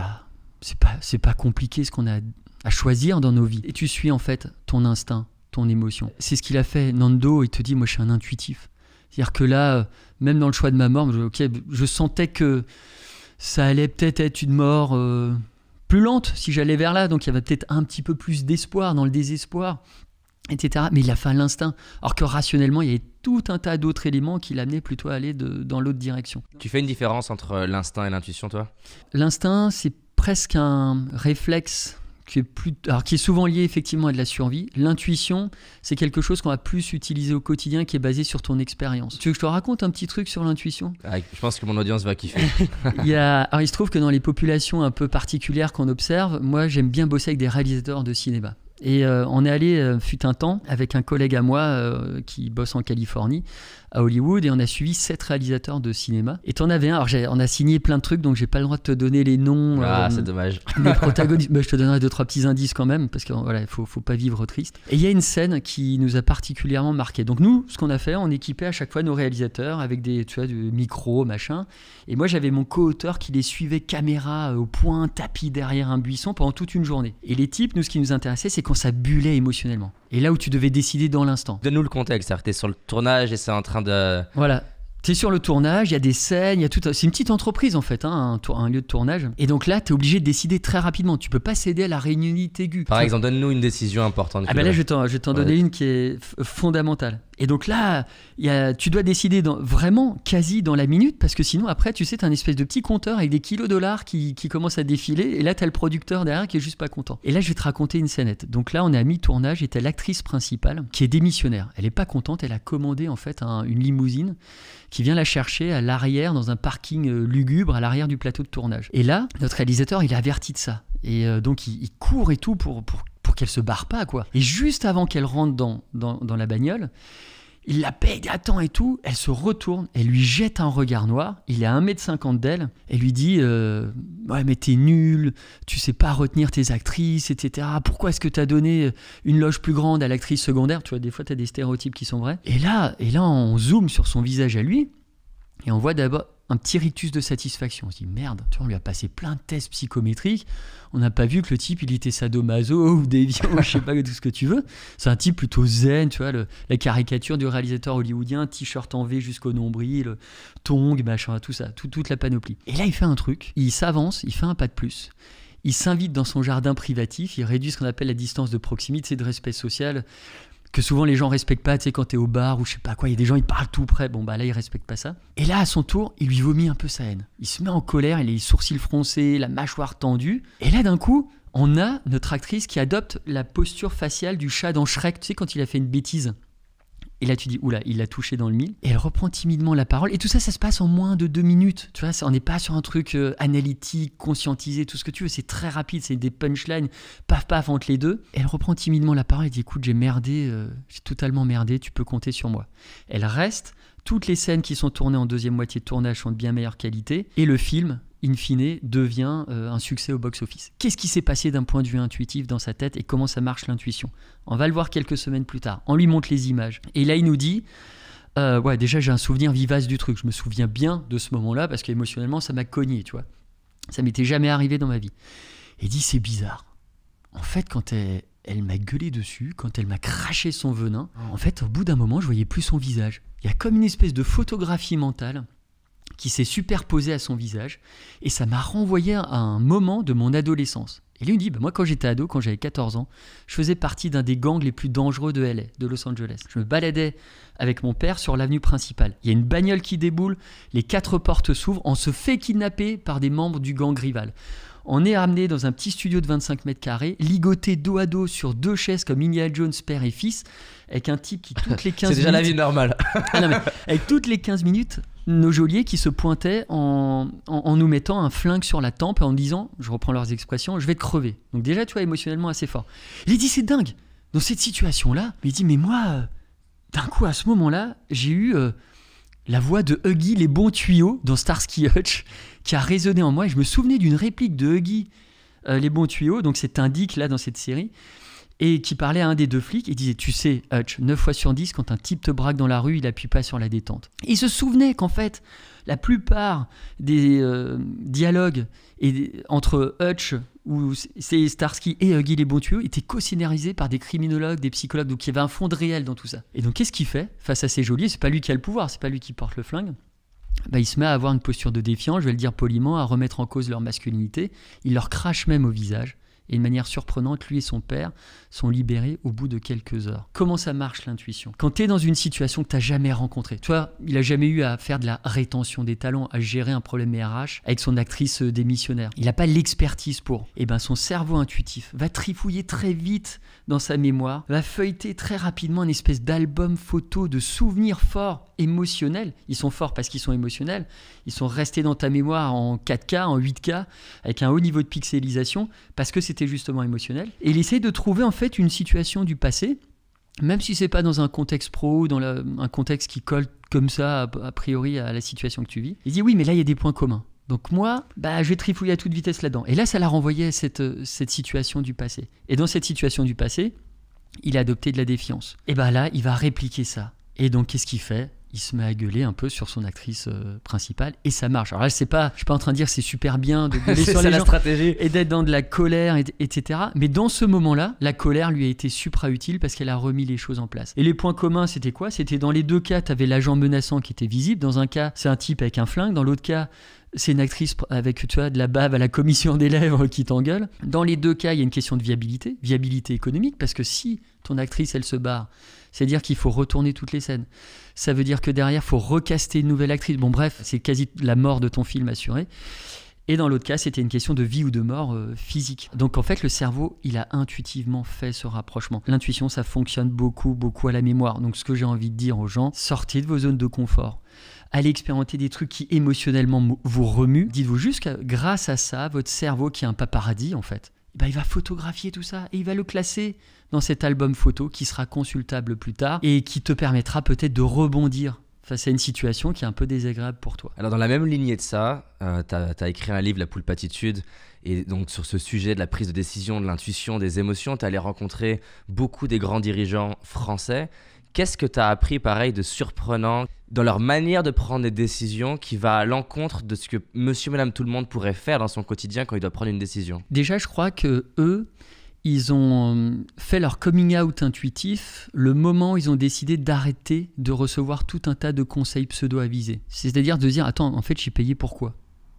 c'est pas compliqué ce qu'on a à choisir dans nos vies. Et tu suis en fait ton instinct, ton émotion. C'est ce qu'il a fait. Nando, il te dit, moi je suis un intuitif. C'est-à-dire que là, même dans le choix de ma mort, je sentais que ça allait peut-être être une mort plus lente si j'allais vers là. Donc il y avait peut-être un petit peu plus d'espoir dans le désespoir, etc. Mais il a fait à l'instinct. Alors que rationnellement, il y avait tout un tas d'autres éléments qui l'amenaient plutôt à aller dans l'autre direction. Tu fais une différence entre l'instinct et l'intuition, toi? L'instinct, c'est presque un réflexe qui est souvent lié effectivement à de la survie. L'intuition, c'est quelque chose qu'on va plus utiliser au quotidien, qui est basé sur ton expérience. Tu veux que je te raconte un petit truc sur l'intuition? Je pense que mon audience va kiffer. Il se trouve que dans les populations un peu particulières qu'on observe, moi j'aime bien bosser avec des réalisateurs de cinéma. Et on est allé, fut un temps, avec un collègue à moi qui bosse en Californie, à Hollywood, et on a suivi 7 réalisateurs de cinéma. Et t'en avais un, alors on a signé plein de trucs, donc j'ai pas le droit de te donner les noms. C'est dommage. Les protagonistes, je te donnerai 2-3 petits indices quand même, parce qu'il faut pas vivre triste. Et il y a une scène qui nous a particulièrement marqué. Donc nous, ce qu'on a fait, on équipait à chaque fois nos réalisateurs avec des micros, machin. Et moi, j'avais mon co-auteur qui les suivait caméra au point, tapis derrière un buisson pendant toute une journée. Et les types, nous, ce qui nous intéressait, c'est quand ça bullait émotionnellement. Et là où tu devais décider dans l'instant. Donne-nous le contexte, c'est-à-dire que t'es sur le tournage et c'est en train de... Voilà. T'es sur le tournage, il y a des scènes, il y a tout. C'est une petite entreprise en fait, un lieu de tournage. Et donc là, t'es obligé de décider très rapidement. Tu peux pas céder à la réunionite aiguë. Par exemple, donne-nous une décision importante. Là, je vais t'en donner une qui est fondamentale. Et donc là, tu dois décider vraiment quasi dans la minute, parce que sinon après, tu sais, t'as un espèce de petit compteur avec des kilos dollars qui commence à défiler. Et là, t'as le producteur derrière qui est juste pas content. Et là, je vais te raconter une scénette. Donc là, on est à mi-tournage et t'as l'actrice principale qui est démissionnaire. Elle est pas contente. Elle a commandé en fait une limousine qui vient la chercher à l'arrière, dans un parking lugubre, à l'arrière du plateau de tournage. Et là, notre réalisateur, il est averti de ça. Et donc, il court et tout pour qu'elle se barre pas, quoi. Et juste avant qu'elle rentre dans la bagnole, il la paye, il attend et tout, elle se retourne, elle lui jette un regard noir, il est à 1,50 m d'elle, elle lui dit ouais mais t'es nul, tu sais pas retenir tes actrices, etc. Pourquoi est-ce que t'as donné une loge plus grande à l'actrice secondaire? Tu vois, des fois t'as des stéréotypes qui sont vrais. Et là on zoome sur son visage à lui, et on voit d'abord un petit rictus de satisfaction. On se dit merde, tu vois, on lui a passé plein de tests psychométriques, on n'a pas vu que le type il était sadomaso ou déviant, je sais pas, tout ce que tu veux. C'est un type plutôt zen, tu vois, la caricature du réalisateur hollywoodien, t-shirt en V jusqu'au nombril, tongs, machin, tout ça, toute la panoplie. Et là il fait un truc, il s'avance, il fait un pas de plus. Il s'invite dans son jardin privatif, il réduit ce qu'on appelle la distance de proximité, de respect social, que souvent les gens respectent pas, tu sais, quand t'es au bar ou je sais pas quoi, il y a des gens, ils parlent tout près, bon bah là, ils respectent pas ça. Et là, à son tour, il lui vomit un peu sa haine. Il se met en colère, il a les sourcils froncés, la mâchoire tendue, et là, d'un coup, on a notre actrice qui adopte la posture faciale du chat dans Shrek, tu sais, quand il a fait une bêtise. Et là, tu dis, oula, il l'a touché dans le mille. Et elle reprend timidement la parole. Et tout ça, ça se passe en moins de 2 minutes. Tu vois, on n'est pas sur un truc analytique, conscientisé, tout ce que tu veux. C'est très rapide, c'est des punchlines, paf, paf, entre les deux. Elle reprend timidement la parole et dit, écoute, j'ai merdé, j'ai totalement merdé, tu peux compter sur moi. Elle reste. Toutes les scènes qui sont tournées en deuxième moitié de tournage sont de bien meilleure qualité. Et le film, in fine, devient un succès au box-office. Qu'est-ce qui s'est passé d'un point de vue intuitif dans sa tête et comment ça marche l'intuition ? On va le voir quelques semaines plus tard. On lui montre les images. Et là, il nous dit, ouais, déjà, j'ai un souvenir vivace du truc. Je me souviens bien de ce moment-là parce qu'émotionnellement, ça m'a cogné, tu vois. Ça m'était jamais arrivé dans ma vie. Et il dit, c'est bizarre. En fait, quand elle m'a gueulé dessus, quand elle m'a craché son venin, en fait, au bout d'un moment, je voyais plus son visage. Il y a comme une espèce de photographie mentale qui s'est superposée à son visage et ça m'a renvoyé à un moment de mon adolescence. Et lui il me dit, moi quand j'étais ado, quand j'avais 14 ans, je faisais partie d'un des gangs les plus dangereux de LA, de Los Angeles. Je me baladais avec mon père sur l'avenue principale. Il y a une bagnole qui déboule, les 4 portes s'ouvrent, on se fait kidnapper par des membres du gang rival. On est ramené dans un petit studio de 25 mètres carrés, ligoté dos à dos sur 2 chaises comme Indiana Jones, père et fils, avec un type qui toutes les 15 minutes... C'est déjà la vie normale. Non, mais avec toutes les 15 minutes, nos geôliers qui se pointaient en nous mettant un flingue sur la tempe et en disant, je reprends leurs expressions, je vais te crever. Donc déjà, tu vois, émotionnellement assez fort. Il dit, c'est dingue. Dans cette situation-là, il dit, mais moi, d'un coup, à ce moment-là, j'ai eu la voix de Huggy, les bons tuyaux, dans Starsky Hutch, qui a résonné en moi. Et je me souvenais d'une réplique de Huggy, les bons tuyaux, donc c'est un Dick là dans cette série, et qui parlait à un des 2 flics et disait, tu sais, Hutch, 9 fois sur 10, quand un type te braque dans la rue, il appuie pas sur la détente. Et il se souvenait qu'en fait, la plupart des dialogues entre Hutch, ou c'est Starsky et Huggy les bons tuyaux, étaient co-scénarisés par des criminologues, des psychologues, donc il y avait un fond de réel dans tout ça. Et donc qu'est-ce qu'il fait face à ces geôliers ? C'est pas lui qui a le pouvoir, c'est pas lui qui porte le flingue. Il se met à avoir une posture de défiance, je vais le dire poliment, à remettre en cause leur masculinité. Il leur crache même au visage. Et de manière surprenante, lui et son père sont libérés au bout de quelques heures. Comment ça marche l'intuition ? Quand tu es dans une situation que tu n'as jamais rencontrée, toi, il n'a jamais eu à faire de la rétention des talents, à gérer un problème RH avec son actrice démissionnaire. Il n'a pas l'expertise pour. Et ben son cerveau intuitif va trifouiller très vite dans sa mémoire, va feuilleter très rapidement une espèce d'album photo de souvenirs forts, émotionnels. Ils sont forts parce qu'ils sont émotionnels. Ils sont restés dans ta mémoire en 4K, en 8K, avec un haut niveau de pixelisation, parce que c'était justement émotionnel. Et il essaie de trouver en fait une situation du passé, même si c'est pas dans un contexte pro ou dans un contexte qui colle comme ça a priori à la situation que tu vis. Il dit oui, mais là il y a des points communs. Donc moi, je vais trifouiller à toute vitesse là-dedans. Et là, ça l'a renvoyé à cette situation du passé. Et dans cette situation du passé, il a adopté de la défiance. Et là, il va répliquer ça. Et donc, qu'est-ce qu'il fait ? Il se met à gueuler un peu sur son actrice principale et ça marche. Alors là, je suis pas en train de dire que c'est super bien de gueuler sur les gens stratégie. Et d'être dans de la colère, etc. Mais dans ce moment-là, la colère lui a été supra-utile parce qu'elle a remis les choses en place. Et les points communs, c'était quoi ? C'était dans les 2 cas, tu avais l'agent menaçant qui était visible. Dans un cas, c'est un type avec un flingue. Dans l'autre cas, c'est une actrice avec de la bave à la commission des lèvres qui t'engueule. Dans les 2 cas, il y a une question de viabilité économique, parce que si ton actrice, elle se barre, c'est-à-dire qu'il faut retourner toutes les scènes. Ça veut dire que derrière, il faut recaster une nouvelle actrice. Bon bref, c'est quasi la mort de ton film assurée. Et dans l'autre cas, c'était une question de vie ou de mort physique. Donc en fait, le cerveau, il a intuitivement fait ce rapprochement. L'intuition, ça fonctionne beaucoup à la mémoire. Donc ce que j'ai envie de dire aux gens, sortez de vos zones de confort. Allez expérimenter des trucs qui émotionnellement vous remuent. Dites-vous juste que grâce à ça, votre cerveau, qui est un paparazzi en fait, il va photographier tout ça et il va le classer dans cet album photo qui sera consultable plus tard et qui te permettra peut-être de rebondir face à une situation qui est un peu désagréable pour toi. Alors dans la même lignée de ça, t'as écrit un livre, La Poulpatitude, et donc sur ce sujet de la prise de décision, de l'intuition, des émotions, t'es allé rencontrer beaucoup des grands dirigeants français. Qu'est-ce que t'as appris pareil de surprenant dans leur manière de prendre des décisions qui va à l'encontre de ce que monsieur, madame, tout le monde pourrait faire dans son quotidien quand il doit prendre une décision ? Déjà, je crois que eux, ils ont fait leur coming out intuitif le moment où ils ont décidé d'arrêter de recevoir tout un tas de conseils pseudo-avisés. C'est-à-dire de dire, attends, en fait, je suis payé pourquoi ?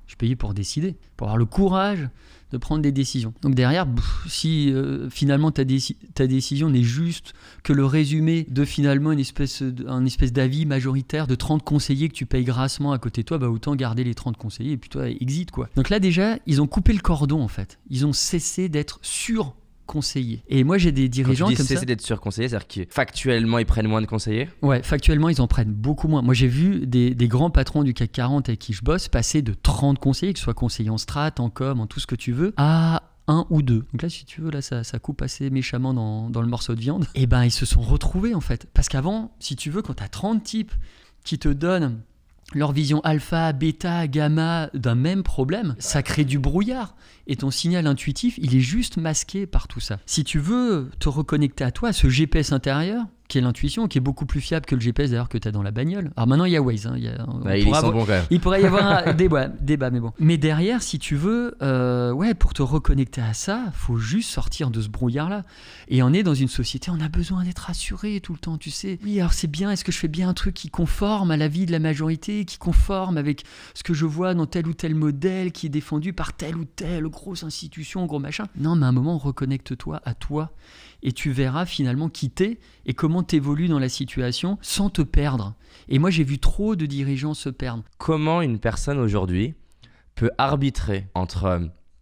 Je suis payé pour décider, pour avoir le courage de prendre des décisions. Donc derrière, si finalement ta décision n'est juste que le résumé de finalement un espèce d'avis majoritaire de 30 conseillers que tu payes grassement à côté de toi, autant garder les 30 conseillers et puis toi, exit quoi. Donc là déjà, ils ont coupé le cordon en fait. Ils ont cessé d'être surconseillers. Et moi j'ai des dirigeants comme ça. Cesser d'être surconseillers, c'est-à-dire que factuellement ils prennent moins de conseillers? Ouais, factuellement ils en prennent beaucoup moins. Moi j'ai vu des grands patrons du CAC 40 avec qui je bosse passer de 30 conseillers, que ce soit conseiller en strat, en com, en tout ce que tu veux, à 1 ou 2. Donc là, si tu veux, là, ça coupe assez méchamment dans le morceau de viande. Et ben, ils se sont retrouvés, en fait. Parce qu'avant, si tu veux, quand tu as 30 types qui te donnent leur vision alpha, bêta, gamma d'un même problème, ça crée du brouillard. Et ton signal intuitif, il est juste masqué par tout ça. Si tu veux te reconnecter à toi, à ce GPS intérieur, qui est l'intuition, qui est beaucoup plus fiable que le GPS d'ailleurs que tu as dans la bagnole. Alors maintenant, il y a Waze. Hein, il pourrait y avoir un débat, mais bon. Mais derrière, si tu veux, pour te reconnecter à ça, il faut juste sortir de ce brouillard-là. Et on est dans une société, on a besoin d'être rassuré tout le temps, tu sais. Oui, alors c'est bien, est-ce que je fais bien un truc qui conforme à la vie de la majorité, qui conforme avec ce que je vois dans tel ou tel modèle qui est défendu par telle ou telle grosse institution, gros machin? Non, mais à un moment, reconnecte-toi à toi. Et tu verras finalement qui t'es et comment t'évolues dans la situation sans te perdre. Et moi, j'ai vu trop de dirigeants se perdre. Comment une personne aujourd'hui peut arbitrer entre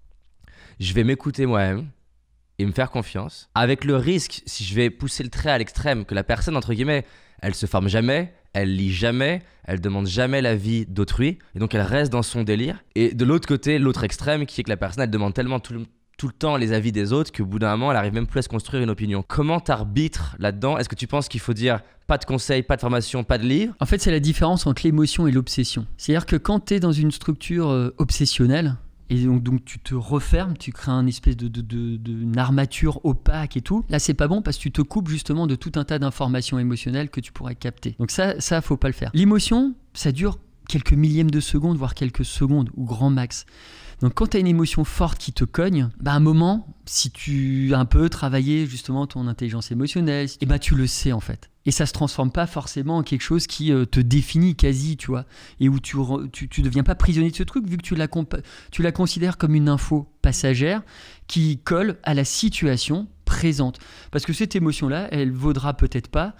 je vais m'écouter moi-même et me faire confiance, avec le risque, si je vais pousser le trait à l'extrême, que la personne, entre guillemets, elle se forme jamais, elle lit jamais, elle demande jamais l'avis d'autrui, et donc elle reste dans son délire. Et de l'autre côté, l'autre extrême, qui est que la personne, elle demande tellement tout le temps les avis des autres qu'au bout d'un moment, elle arrive même plus à se construire une opinion. Comment t'arbitres là-dedans? Est-ce que tu penses qu'il faut dire pas de conseils, pas de formation, pas de livre? En fait, c'est la différence entre l'émotion et l'obsession. C'est-à-dire que quand tu es dans une structure obsessionnelle, et donc tu te refermes, tu crées une espèce une armature opaque et tout, là c'est pas bon parce que tu te coupes justement de tout un tas d'informations émotionnelles que tu pourrais capter. Donc ça faut pas le faire. L'émotion, ça dure quelques millièmes de seconde, voire quelques secondes, ou grand max. Donc quand tu as une émotion forte qui te cogne, à un moment, si tu as un peu travaillé justement ton intelligence émotionnelle, tu le sais en fait. Et ça se transforme pas forcément en quelque chose qui te définit quasi, tu vois, et où tu deviens pas prisonnier de ce truc vu que tu la considères comme une info passagère qui colle à la situation présente. Parce que cette émotion-là, elle vaudra peut-être pas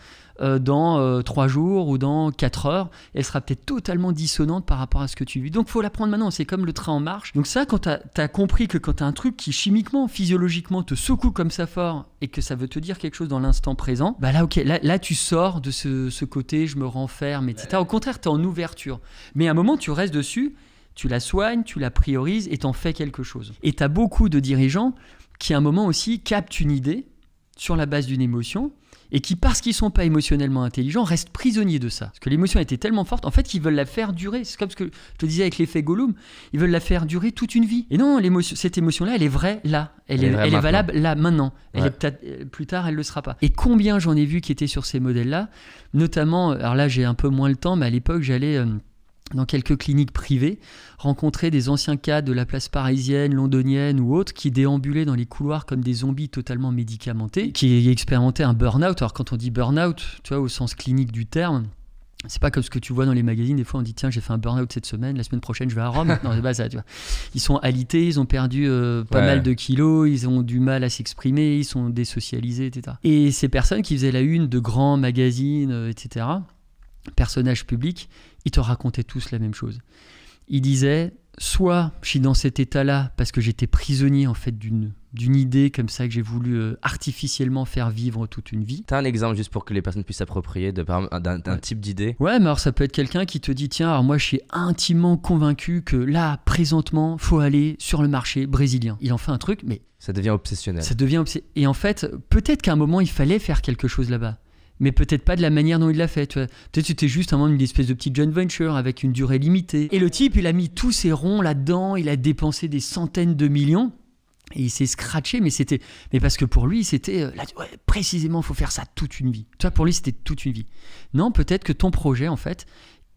dans 3 jours ou dans 4 heures, elle sera peut-être totalement dissonante par rapport à ce que tu vis. Donc, il faut la prendre maintenant. C'est comme le train en marche. Donc ça, quand tu as compris que quand tu as un truc qui chimiquement, physiologiquement te secoue comme ça fort et que ça veut te dire quelque chose dans l'instant présent, là, tu sors de ce côté, je me renferme, etc. Au contraire, tu es en ouverture. Mais à un moment, tu restes dessus, tu la soignes, tu la priorises et tu en fais quelque chose. Et tu as beaucoup de dirigeants qui, à un moment aussi, captent une idée sur la base d'une émotion et qui, parce qu'ils ne sont pas émotionnellement intelligents, restent prisonniers de ça. Parce que l'émotion était tellement forte, en fait, ils veulent la faire durer. C'est comme ce que je te disais avec l'effet Gollum, ils veulent la faire durer toute une vie. Et non, cette émotion-là, elle est vraie là. Elle est valable là, maintenant. Elle est peut-être, plus tard, elle ne le sera pas. Et combien j'en ai vu qui étaient sur ces modèles-là, notamment, alors là, j'ai un peu moins le temps, mais à l'époque, j'allais dans quelques cliniques privées, rencontrer des anciens cadres de la place parisienne, londonienne ou autres qui déambulaient dans les couloirs comme des zombies totalement médicamentés, qui expérimentaient un burn-out. Alors quand on dit burn-out, tu vois, au sens clinique du terme, c'est pas comme ce que tu vois dans les magazines. Des fois, on dit tiens, j'ai fait un burn-out cette semaine, la semaine prochaine, je vais à Rome. Non, c'est pas ça, tu vois. Ils sont alités, ils ont perdu pas mal de kilos, ils ont du mal à s'exprimer, ils sont désocialisés, etc. Et ces personnes qui faisaient la une de grands magazines, etc., personnages publics, ils te racontaient tous la même chose. Ils disaient, soit je suis dans cet état-là parce que j'étais prisonnier en fait d'une idée comme ça que j'ai voulu artificiellement faire vivre toute une vie. T'as un exemple juste pour que les personnes puissent s'approprier d'un type d'idée? Ouais, mais alors ça peut être quelqu'un qui te dit, tiens, alors moi je suis intimement convaincu que là, présentement, faut aller sur le marché brésilien. Il en fait un truc, mais... Ça devient obsessionnel. Et en fait, peut-être qu'à un moment, il fallait faire quelque chose là-bas. Mais peut-être pas de la manière dont il l'a fait. Tu vois. Peut-être que c'était juste une espèce de petite joint venture avec une durée limitée. Et le type, il a mis tous ses ronds là-dedans, il a dépensé des centaines de millions, et il s'est scratché, mais parce que pour lui, c'était, précisément, il faut faire ça toute une vie. Tu vois, pour lui, c'était toute une vie. Non, peut-être que ton projet, en fait,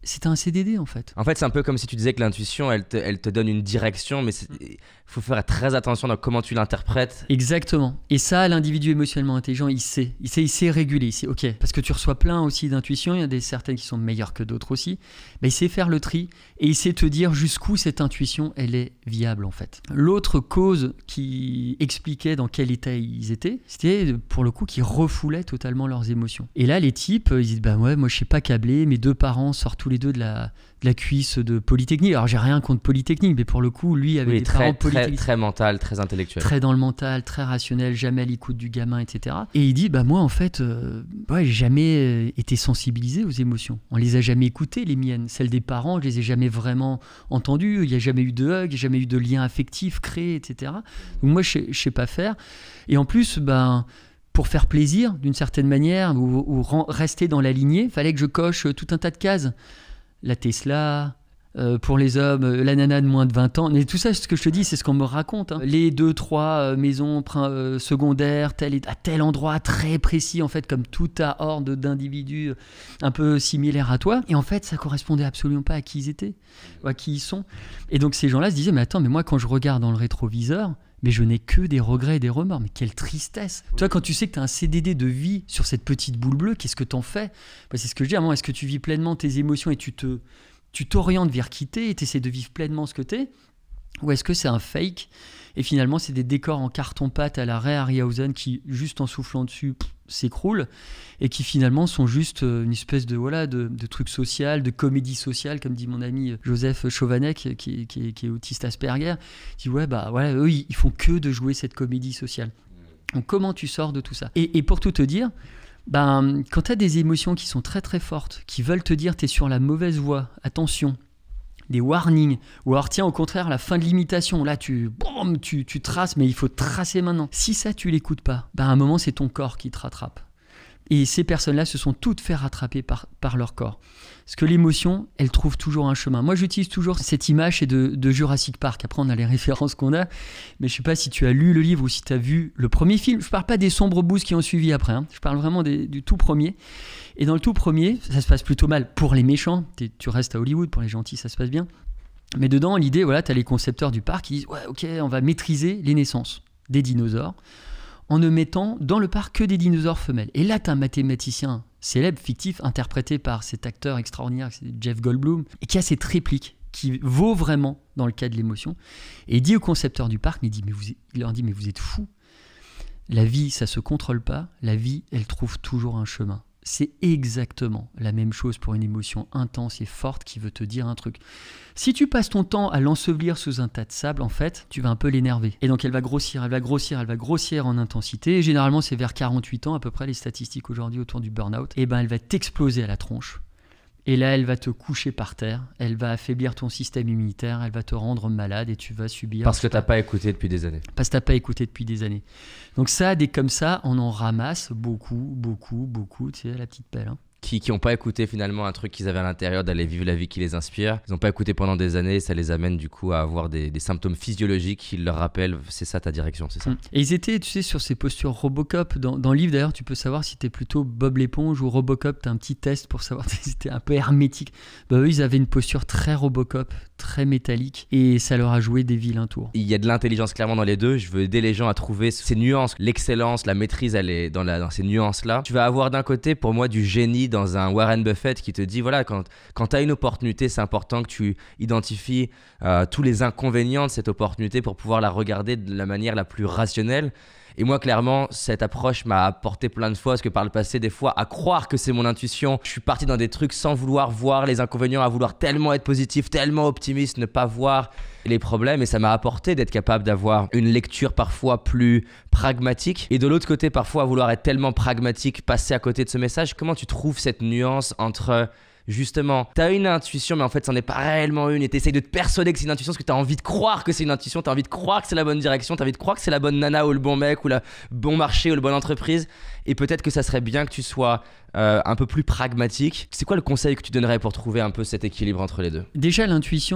c'était un CDD en fait. En fait, c'est un peu comme si tu disais que l'intuition, elle te donne une direction, mais il faut faire très attention dans comment tu l'interprètes. Exactement. Et ça, l'individu émotionnellement intelligent, il sait réguler. Il sait, ok, parce que tu reçois plein aussi d'intuitions, il y a certaines qui sont meilleures que d'autres aussi. Il sait faire le tri et il sait te dire jusqu'où cette intuition, elle est viable en fait. L'autre cause qui expliquait dans quel état ils étaient, c'était pour le coup qu'ils refoulaient totalement leurs émotions. Et là, les types, ils disent, ouais, moi je sais pas câbler, mes 2 parents sortent tous les 2 de la cuisse de Polytechnique. Alors j'ai rien contre Polytechnique, mais pour le coup, lui avait des parents Polytechnique. Très mental, très intellectuel. Très dans le mental, très rationnel, jamais à l'écoute du gamin, etc. Et il dit, moi en fait, j'ai jamais été sensibilisé aux émotions. On les a jamais écoutées, les miennes. Celles des parents, je les ai jamais vraiment entendues. Il n'y a jamais eu de hug, il n'y a jamais eu de lien affectif créé, etc. Donc moi, je sais pas faire. Et en plus, pour faire plaisir, d'une certaine manière, ou rester dans la lignée, il fallait que je coche tout un tas de cases. La Tesla, pour les hommes, la nana de moins de 20 ans. Mais tout ça, ce que je te dis, c'est ce qu'on me raconte. Hein. Les 2-3 maisons secondaires, à tel endroit très précis, en fait, comme tout à horde d'individus un peu similaires à toi. Et en fait, ça correspondait absolument pas à qui ils étaient, ou à qui ils sont. Et donc, ces gens-là se disaient, mais attends, mais moi, quand je regarde dans le rétroviseur, mais je n'ai que des regrets et des remords. Mais quelle tristesse. Oui. Toi, quand tu sais que tu as un CDD de vie sur cette petite boule bleue, qu'est-ce que t'en fais ? C'est ce que je dis. Est-ce que tu vis pleinement tes émotions et tu t'orientes vers qui t'es et tu essaies de vivre pleinement ce que t'es ? Ou est-ce que c'est un fake ? Et finalement, c'est des décors en carton-pâte à la Ray Harryhausen qui, juste en soufflant dessus, s'écroulent et qui finalement sont juste une espèce de truc social, de comédie sociale, comme dit mon ami Joseph Chovanec, qui est autiste Asperger. Il dit eux, ils font que de jouer cette comédie sociale. Donc comment tu sors de tout ça ? Et pour tout te dire, quand tu as des émotions qui sont très très fortes, qui veulent te dire tu es sur la mauvaise voie, attention, des warnings, ou alors tiens au contraire la fin de l'imitation, là tu traces, mais il faut tracer maintenant. Si ça tu l'écoutes pas, à un moment c'est ton corps qui te rattrape. Et ces personnes-là se sont toutes fait rattraper par leur corps. Parce que l'émotion, elle trouve toujours un chemin. Moi, j'utilise toujours cette image, c'est de Jurassic Park. Après, on a les références qu'on a. Mais je ne sais pas si tu as lu le livre ou si tu as vu le premier film. Je ne parle pas des sombres boosts qui ont suivi après. Hein. Je parle vraiment du tout premier. Et dans le tout premier, ça se passe plutôt mal pour les méchants. Tu restes à Hollywood, pour les gentils, ça se passe bien. Mais dedans, l'idée, tu as les concepteurs du parc qui disent « Ouais, ok, on va maîtriser les naissances des dinosaures. » en ne mettant dans le parc que des dinosaures femelles. Et là, tu as un mathématicien célèbre, fictif, interprété par cet acteur extraordinaire, c'est Jeff Goldblum, et qui a cette réplique qui vaut vraiment dans le cas de l'émotion. Et il dit au concepteur du parc, il leur dit, mais vous êtes fous. La vie, ça ne se contrôle pas. La vie, elle trouve toujours un chemin. C'est exactement la même chose pour une émotion intense et forte qui veut te dire un truc. Si tu passes ton temps à l'ensevelir sous un tas de sable, en fait, tu vas un peu l'énerver. Et donc elle va grossir en intensité. Et généralement, c'est vers 48 ans, à peu près, les statistiques aujourd'hui autour du burn-out. Et elle va t'exploser à la tronche. Et là, elle va te coucher par terre, elle va affaiblir ton système immunitaire, elle va te rendre malade et tu vas subir... Parce que tu n'as pas écouté depuis des années. Parce que tu n'as pas écouté depuis des années. Donc ça, des comme ça, on en ramasse beaucoup, tu sais, la petite pelle. Hein. Qui n'ont pas écouté finalement un truc qu'ils avaient à l'intérieur, d'aller vivre la vie qui les inspire. Ils n'ont pas écouté pendant des années, ça les amène du coup à avoir des symptômes physiologiques qui leur rappellent, c'est ça ta direction, c'est ça. Et ils étaient, tu sais, sur ces postures Robocop. Dans le livre d'ailleurs, tu peux savoir si tu es plutôt Bob l'éponge ou Robocop, tu as un petit test pour savoir si c'était un peu hermétique. Eux, ils avaient une posture très Robocop, très métallique, et ça leur a joué des vilains tours. Il y a de l'intelligence clairement dans les deux, je veux aider les gens à trouver ces nuances. L'excellence, la maîtrise, elle est dans ces nuances-là. Tu vas avoir d'un côté, pour moi, du génie dans un Warren Buffett qui te dit, voilà, quand tu as une opportunité, c'est important que tu identifies tous les inconvénients de cette opportunité pour pouvoir la regarder de la manière la plus rationnelle. Et moi, clairement, cette approche m'a apporté plein de fois, parce que par le passé, des fois, à croire que c'est mon intuition, je suis parti dans des trucs sans vouloir voir les inconvénients, à vouloir tellement être positif, tellement optimiste, ne pas voir les problèmes. Et ça m'a apporté d'être capable d'avoir une lecture parfois plus pragmatique. Et de l'autre côté, parfois, à vouloir être tellement pragmatique, passer à côté de ce message. Comment tu trouves cette nuance entre... Justement, t'as une intuition, mais en fait, c'en est pas réellement une. Et t'essayes de te persuader que c'est une intuition parce que t'as envie de croire que c'est une intuition, t'as envie de croire que c'est la bonne direction, t'as envie de croire que c'est la bonne nana ou le bon mec ou le bon marché ou la bonne entreprise. Et peut-être que ça serait bien que tu sois un peu plus pragmatique. C'est quoi le conseil que tu donnerais pour trouver un peu cet équilibre entre les deux ? Déjà, l'intuition,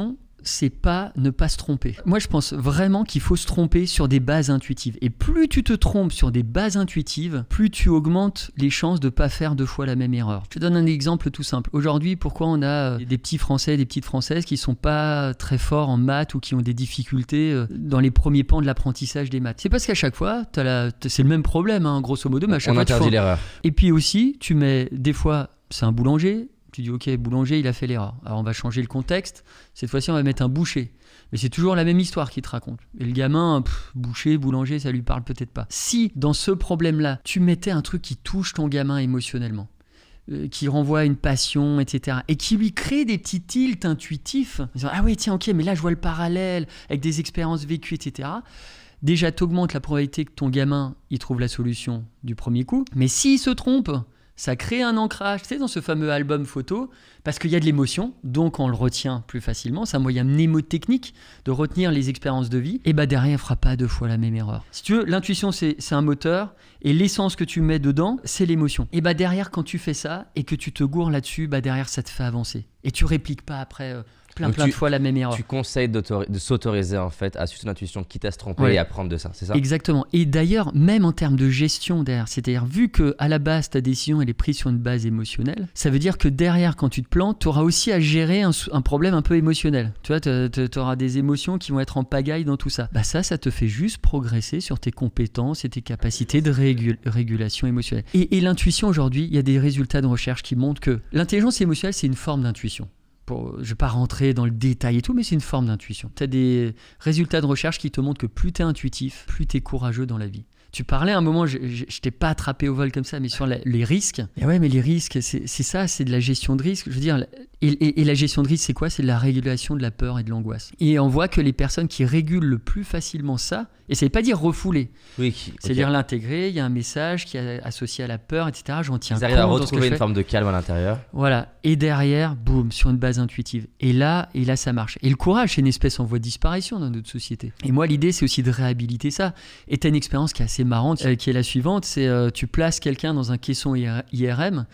c'est pas ne pas se tromper. Moi, je pense vraiment qu'il faut se tromper sur des bases intuitives. Et plus tu te trompes sur des bases intuitives, plus tu augmentes les chances de pas faire 2 fois la même erreur. Je te donne un exemple tout simple. Aujourd'hui, pourquoi on a des petits Français, des petites Françaises qui sont pas très forts en maths ou qui ont des difficultés dans les premiers pans de l'apprentissage des maths? C'est parce qu'à chaque fois, c'est le même problème, hein, grosso modo, mais à chaque on fois, interdit l'erreur. Et puis aussi, tu mets des fois, c'est un boulanger. Tu dis, ok, boulanger, il a fait l'erreur. Alors, on va changer le contexte. Cette fois-ci, on va mettre un boucher. Mais c'est toujours la même histoire qu'il te raconte. Et le gamin, boucher, boulanger, ça lui parle peut-être pas. Si, dans ce problème-là, tu mettais un truc qui touche ton gamin émotionnellement, qui renvoie à une passion, etc., et qui lui crée des petits tilts intuitifs, en disant, ah oui, tiens, ok, mais là, je vois le parallèle avec des expériences vécues, etc., déjà, t'augmentes la probabilité que ton gamin, il trouve la solution du premier coup. Mais s'il se trompe, ça crée un ancrage, tu sais, dans ce fameux album photo, parce qu'il y a de l'émotion, donc on le retient plus facilement. C'est un moyen mnémotechnique de retenir les expériences de vie. Et derrière, il ne fera pas 2 fois la même erreur. Si tu veux, l'intuition, c'est un moteur, et l'essence que tu mets dedans, c'est l'émotion. Et derrière, quand tu fais ça, et que tu te gourres là-dessus, derrière, ça te fait avancer. Et tu répliques pas après... plein de fois la même erreur. Tu conseilles de s'autoriser en fait à suivre ton intuition, quitte à se tromper et apprendre de ça, c'est ça? Exactement. Et d'ailleurs, même en termes de gestion derrière, c'est-à-dire vu qu'à la base, ta décision elle est prise sur une base émotionnelle, ça veut dire que derrière, quand tu te plantes, tu auras aussi à gérer un problème un peu émotionnel. Tu vois, tu auras des émotions qui vont être en pagaille dans tout ça. Ça te fait juste progresser sur tes compétences et tes capacités de régulation émotionnelle. Et l'intuition aujourd'hui, il y a des résultats de recherche qui montrent que l'intelligence émotionnelle, c'est une forme d'intuition. Je ne vais pas rentrer dans le détail et tout, mais c'est une forme d'intuition. Tu as des résultats de recherche qui te montrent que plus tu es intuitif, plus tu es courageux dans la vie. Tu parlais à un moment, je ne t'ai pas attrapé au vol comme ça, mais sur les risques. Et ouais, mais les risques, c'est ça, c'est de la gestion de risque. Je veux dire, et la gestion de risque, c'est quoi? C'est de la régulation de la peur et de l'angoisse. Et on voit que les personnes qui régulent le plus facilement ça, et ça ne veut pas dire refouler, c'est-à-dire l'intégrer, il y a un message qui est associé à la peur, etc. J'en tiens compte. Ils arrivent à retrouver une forme de calme à l'intérieur. Voilà, et derrière, boum, sur une base intuitive. Et là, ça marche. Et le courage, c'est une espèce en voie de disparition dans notre société. Et moi, l'idée, c'est aussi de réhabiliter ça. Et tu as une expérience qui est assez marrante, qui est la suivante, c'est tu places quelqu'un dans un caisson IRM,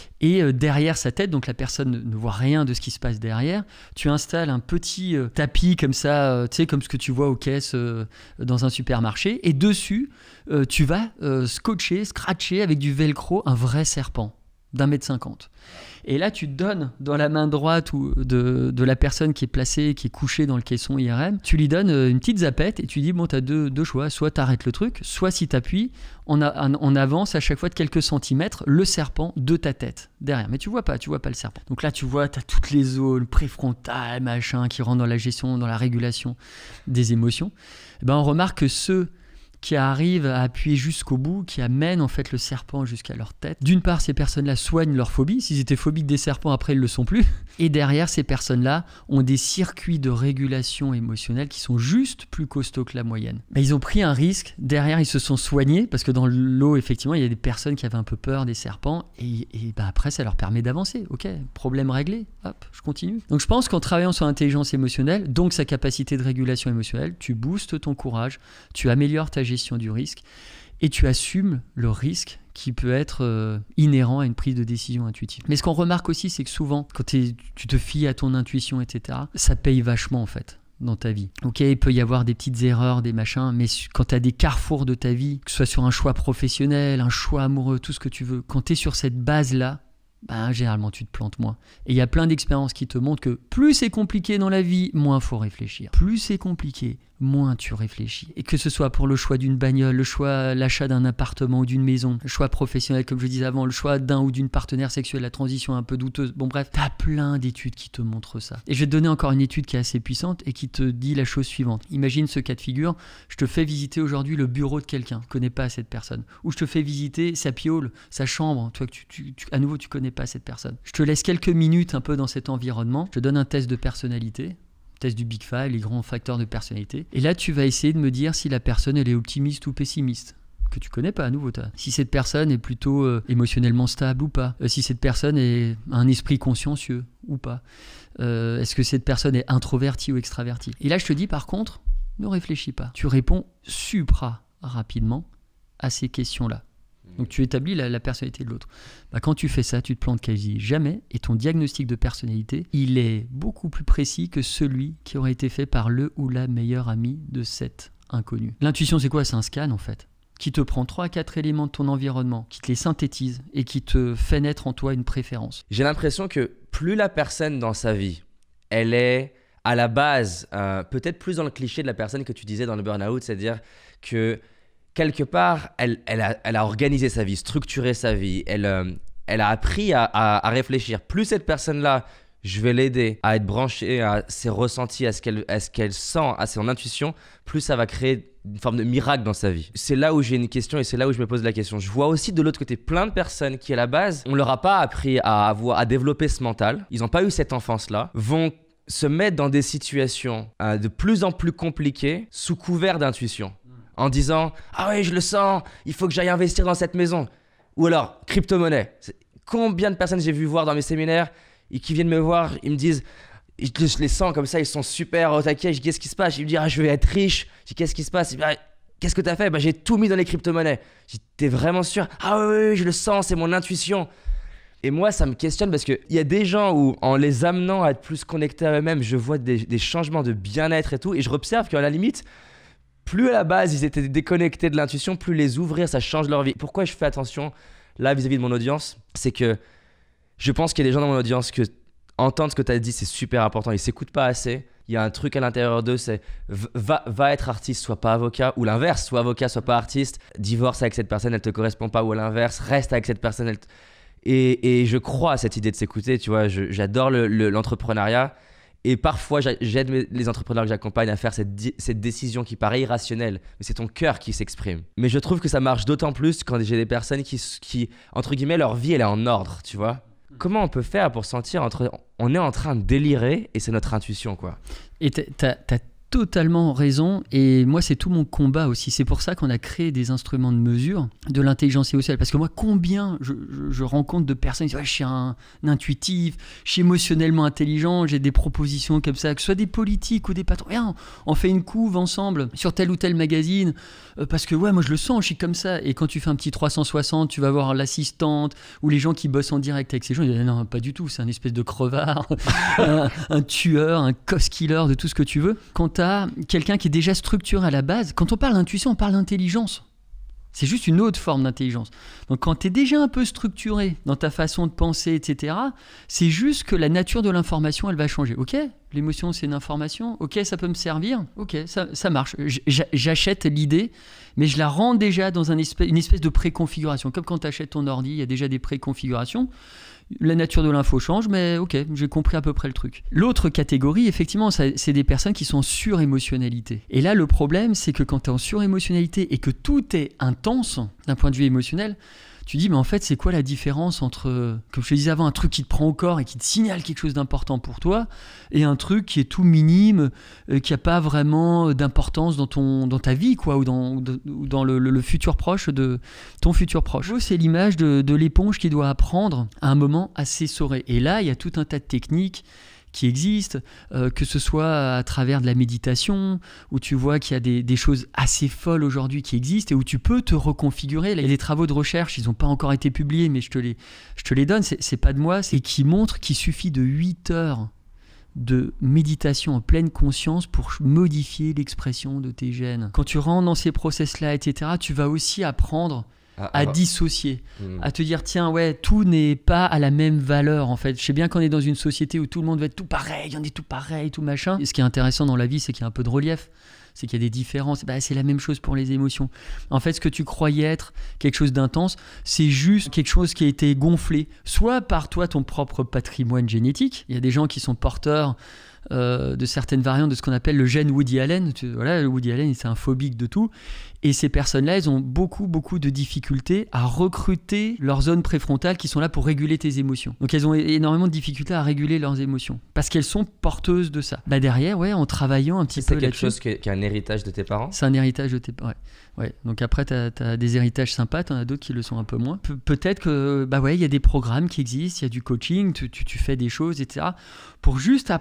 et derrière sa tête, donc la personne ne voit rien de ce qui se passe derrière, tu installes un petit tapis comme ça, tu sais, comme ce que tu vois aux caisses dans un supermarché, et dessus, tu vas scratcher avec du velcro un vrai serpent d'1,50 m. Et là, tu donnes dans la main droite de la personne qui est placée, qui est couchée dans le caisson IRM, tu lui donnes une petite zapette et tu dis, bon, tu as deux choix, soit tu arrêtes le truc, soit si tu appuies, on avance à chaque fois de quelques centimètres le serpent de ta tête derrière. Mais tu vois pas le serpent. Donc là, tu vois, tu as toutes les zones préfrontales, machin, qui rentrent dans la gestion, dans la régulation des émotions. Et on remarque que ceux qui arrivent à appuyer jusqu'au bout, qui amènent en fait le serpent jusqu'à leur tête. D'une part, ces personnes-là soignent leur phobie. S'ils étaient phobiques des serpents, après, ils ne le sont plus. Et derrière, ces personnes-là ont des circuits de régulation émotionnelle qui sont juste plus costauds que la moyenne. Ils ont pris un risque. Derrière, ils se sont soignés parce que dans l'eau, effectivement, il y a des personnes qui avaient un peu peur des serpents. Et après, ça leur permet d'avancer. Ok, problème réglé. Hop, je continue. Donc, je pense qu'en travaillant sur l'intelligence émotionnelle, donc sa capacité de régulation émotionnelle, tu boostes ton courage, tu améliores ta gestion du risque et tu assumes le risque qui peut être inhérent à une prise de décision intuitive. Mais ce qu'on remarque aussi, c'est que souvent, quand tu te fies à ton intuition, etc., ça paye vachement en fait dans ta vie. Ok, il peut y avoir des petites erreurs, des machins, mais quand tu as des carrefours de ta vie, que ce soit sur un choix professionnel, un choix amoureux, tout ce que tu veux, quand tu es sur cette base-là, généralement tu te plantes moins. Et il y a plein d'expériences qui te montrent que plus c'est compliqué dans la vie, moins il faut réfléchir. Plus c'est compliqué, moins tu réfléchis. Et que ce soit pour le choix d'une bagnole, l'achat d'un appartement ou d'une maison, le choix professionnel, comme je disais avant, le choix d'un ou d'une partenaire sexuelle, la transition un peu douteuse. Bon bref, t'as plein d'études qui te montrent ça. Et je vais te donner encore une étude qui est assez puissante et qui te dit la chose suivante. Imagine ce cas de figure, je te fais visiter aujourd'hui le bureau de quelqu'un, tu connais pas cette personne. Ou je te fais visiter sa piole, sa chambre, toi à nouveau tu connais pas cette personne. Je te laisse quelques minutes un peu dans cet environnement, je te donne un test de personnalité, test du Big Five, les grands facteurs de personnalité. Et là, tu vas essayer de me dire si la personne, elle est optimiste ou pessimiste, que tu connais pas à nouveau. Si cette personne est plutôt émotionnellement stable ou pas. Si cette personne a un esprit consciencieux ou pas. Est-ce que cette personne est introvertie ou extravertie. Et là, je te dis par contre, ne réfléchis pas. Tu réponds supra rapidement à ces questions-là. Donc tu établis la personnalité de l'autre. Quand tu fais ça, tu te plantes quasi jamais et ton diagnostic de personnalité, il est beaucoup plus précis que celui qui aurait été fait par le ou la meilleure amie de cet inconnu. L'intuition, c'est quoi? C'est un scan en fait, qui te prend 3 à 4 éléments de ton environnement, qui te les synthétise et qui te fait naître en toi une préférence. J'ai l'impression que plus la personne dans sa vie, elle est à la base, peut-être plus dans le cliché de la personne que tu disais dans le burn-out, c'est-à-dire que quelque part, elle a organisé sa vie, structuré sa vie, elle a appris à réfléchir. Plus cette personne-là, je vais l'aider à être branchée à ses ressentis, à ce qu'elle sent, à son intuition, plus ça va créer une forme de miracle dans sa vie. C'est là où j'ai une question et c'est là où je me pose la question. Je vois aussi de l'autre côté plein de personnes qui, à la base, on leur a pas appris à développer ce mental. Ils n'ont pas eu cette enfance-là, vont se mettre dans des situations de plus en plus compliquées sous couvert d'intuition. En disant « Ah oui, je le sens, il faut que j'aille investir dans cette maison. » Ou alors « Crypto-monnaie. » Combien de personnes j'ai vu voir dans mes séminaires et qui viennent me voir, ils me disent « Je les sens comme ça, ils sont super au taquet. » Je dis « Qu'est-ce qui se passe ?» Ils me disent « Ah, je vais être riche. » Je dis « Qu'est-ce qui se passe ?» Qu'est-ce que tu as fait? J'ai tout mis dans les crypto-monnaies. Je dis « T'es vraiment sûr? » Ah oui, je le sens, c'est mon intuition. Et moi, ça me questionne parce qu'il y a des gens où, en les amenant à être plus connectés à eux-mêmes, je vois des changements de bien-être et tout. Et je observe qu'à la limite, plus à la base ils étaient déconnectés de l'intuition, plus les ouvrir, ça change leur vie. Pourquoi je fais attention là vis-à-vis de mon audience? C'est que je pense qu'il y a des gens dans mon audience que entendre ce que tu as dit, c'est super important. Ils ne s'écoutent pas assez. Il y a un truc à l'intérieur d'eux, c'est va être artiste, sois pas avocat. Ou l'inverse, sois avocat, sois pas artiste. Divorce avec cette personne, elle te correspond pas. Ou à l'inverse, reste avec cette personne. Et je crois à cette idée de s'écouter. Tu vois, j'adore l'entrepreneuriat. Et parfois, j'aide les entrepreneurs que j'accompagne à faire cette décision qui paraît irrationnelle, mais c'est ton cœur qui s'exprime. Mais je trouve que ça marche d'autant plus quand j'ai des personnes qui, entre guillemets, leur vie, elle est en ordre, tu vois. Comment on peut faire pour sentir on est en train de délirer et c'est notre intuition, quoi. Et t'as totalement raison, et moi c'est tout mon combat aussi. C'est pour ça qu'on a créé des instruments de mesure de l'intelligence émotionnelle, parce que moi combien je rencontre de personnes qui disent ouais, je suis un intuitif, je suis émotionnellement intelligent, j'ai des propositions comme ça, que ce soit des politiques ou des patrons, viens, on fait une couve ensemble sur tel ou tel magazine, parce que ouais, moi je le sens, je suis comme ça. Et quand tu fais un petit 360, tu vas voir l'assistante ou les gens qui bossent en direct avec ces gens, ils disent non, pas du tout, c'est un espèce de crevard, un tueur, un cost killer, de tout ce que tu veux. Quand t'as quelqu'un qui est déjà structuré à la base, quand on parle d'intuition, on parle d'intelligence. C'est juste une autre forme d'intelligence. Donc quand tu es déjà un peu structuré dans ta façon de penser, etc., c'est juste que la nature de l'information, elle va changer. Ok, l'émotion, c'est une information. Ok, ça peut me servir. Ok, ça marche. J'achète l'idée, mais je la rends déjà dans une espèce de préconfiguration. Comme quand tu achètes ton ordi, il y a déjà des préconfigurations. La nature de l'info change, mais ok, j'ai compris à peu près le truc. L'autre catégorie, effectivement, c'est des personnes qui sont en surémotionnalité. Et là, le problème, c'est que quand tu es en surémotionnalité et que tout est intense d'un point de vue émotionnel, tu dis, mais en fait, c'est quoi la différence entre, comme je te disais avant, un truc qui te prend au corps et qui te signale quelque chose d'important pour toi, et un truc qui est tout minime, qui n'a pas vraiment d'importance dans ta vie, quoi, ou dans le futur proche de ton futur proche. C'est l'image de l'éponge qui doit apprendre à un moment à s'essorer. Et là, il y a tout un tas de techniques qui existent, que ce soit à travers de la méditation, où tu vois qu'il y a des choses assez folles aujourd'hui qui existent et où tu peux te reconfigurer. Il y a des travaux de recherche, ils n'ont pas encore été publiés, mais je te les donne, c'est pas de moi, c'est qui montrent qu'il suffit de 8 heures de méditation en pleine conscience pour modifier l'expression de tes gènes. Quand tu rentres dans ces process-là, etc., tu vas aussi apprendre à dissocier, à te dire tiens ouais, tout n'est pas à la même valeur en fait. Je sais bien qu'on est dans une société où tout le monde va être tout pareil, on est tout pareil, tout machin. Et ce qui est intéressant dans la vie, c'est qu'il y a un peu de relief, c'est qu'il y a des différences. C'est la même chose pour les émotions. En fait, ce que tu croyais être quelque chose d'intense, c'est juste quelque chose qui a été gonflé, soit par toi, ton propre patrimoine génétique. Il y a des gens qui sont porteurs de certaines variantes de ce qu'on appelle le gène Woody Allen. Voilà, le Woody Allen, c'est un phobique de tout. Et ces personnes-là, elles ont beaucoup de difficultés à recruter leurs zones préfrontales qui sont là pour réguler tes émotions. Donc elles ont énormément de difficultés à réguler leurs émotions parce qu'elles sont porteuses de ça. Derrière, ouais, en travaillant un petit peu là-dessus. C'est quelque chose qui est un héritage de tes parents ? C'est un héritage de tes parents, ouais. Donc après, t'as des héritages sympas, t'en as d'autres qui le sont un peu moins. Peut-être que, il y a des programmes qui existent, il y a du coaching, tu fais des choses, etc. pour juste apprendre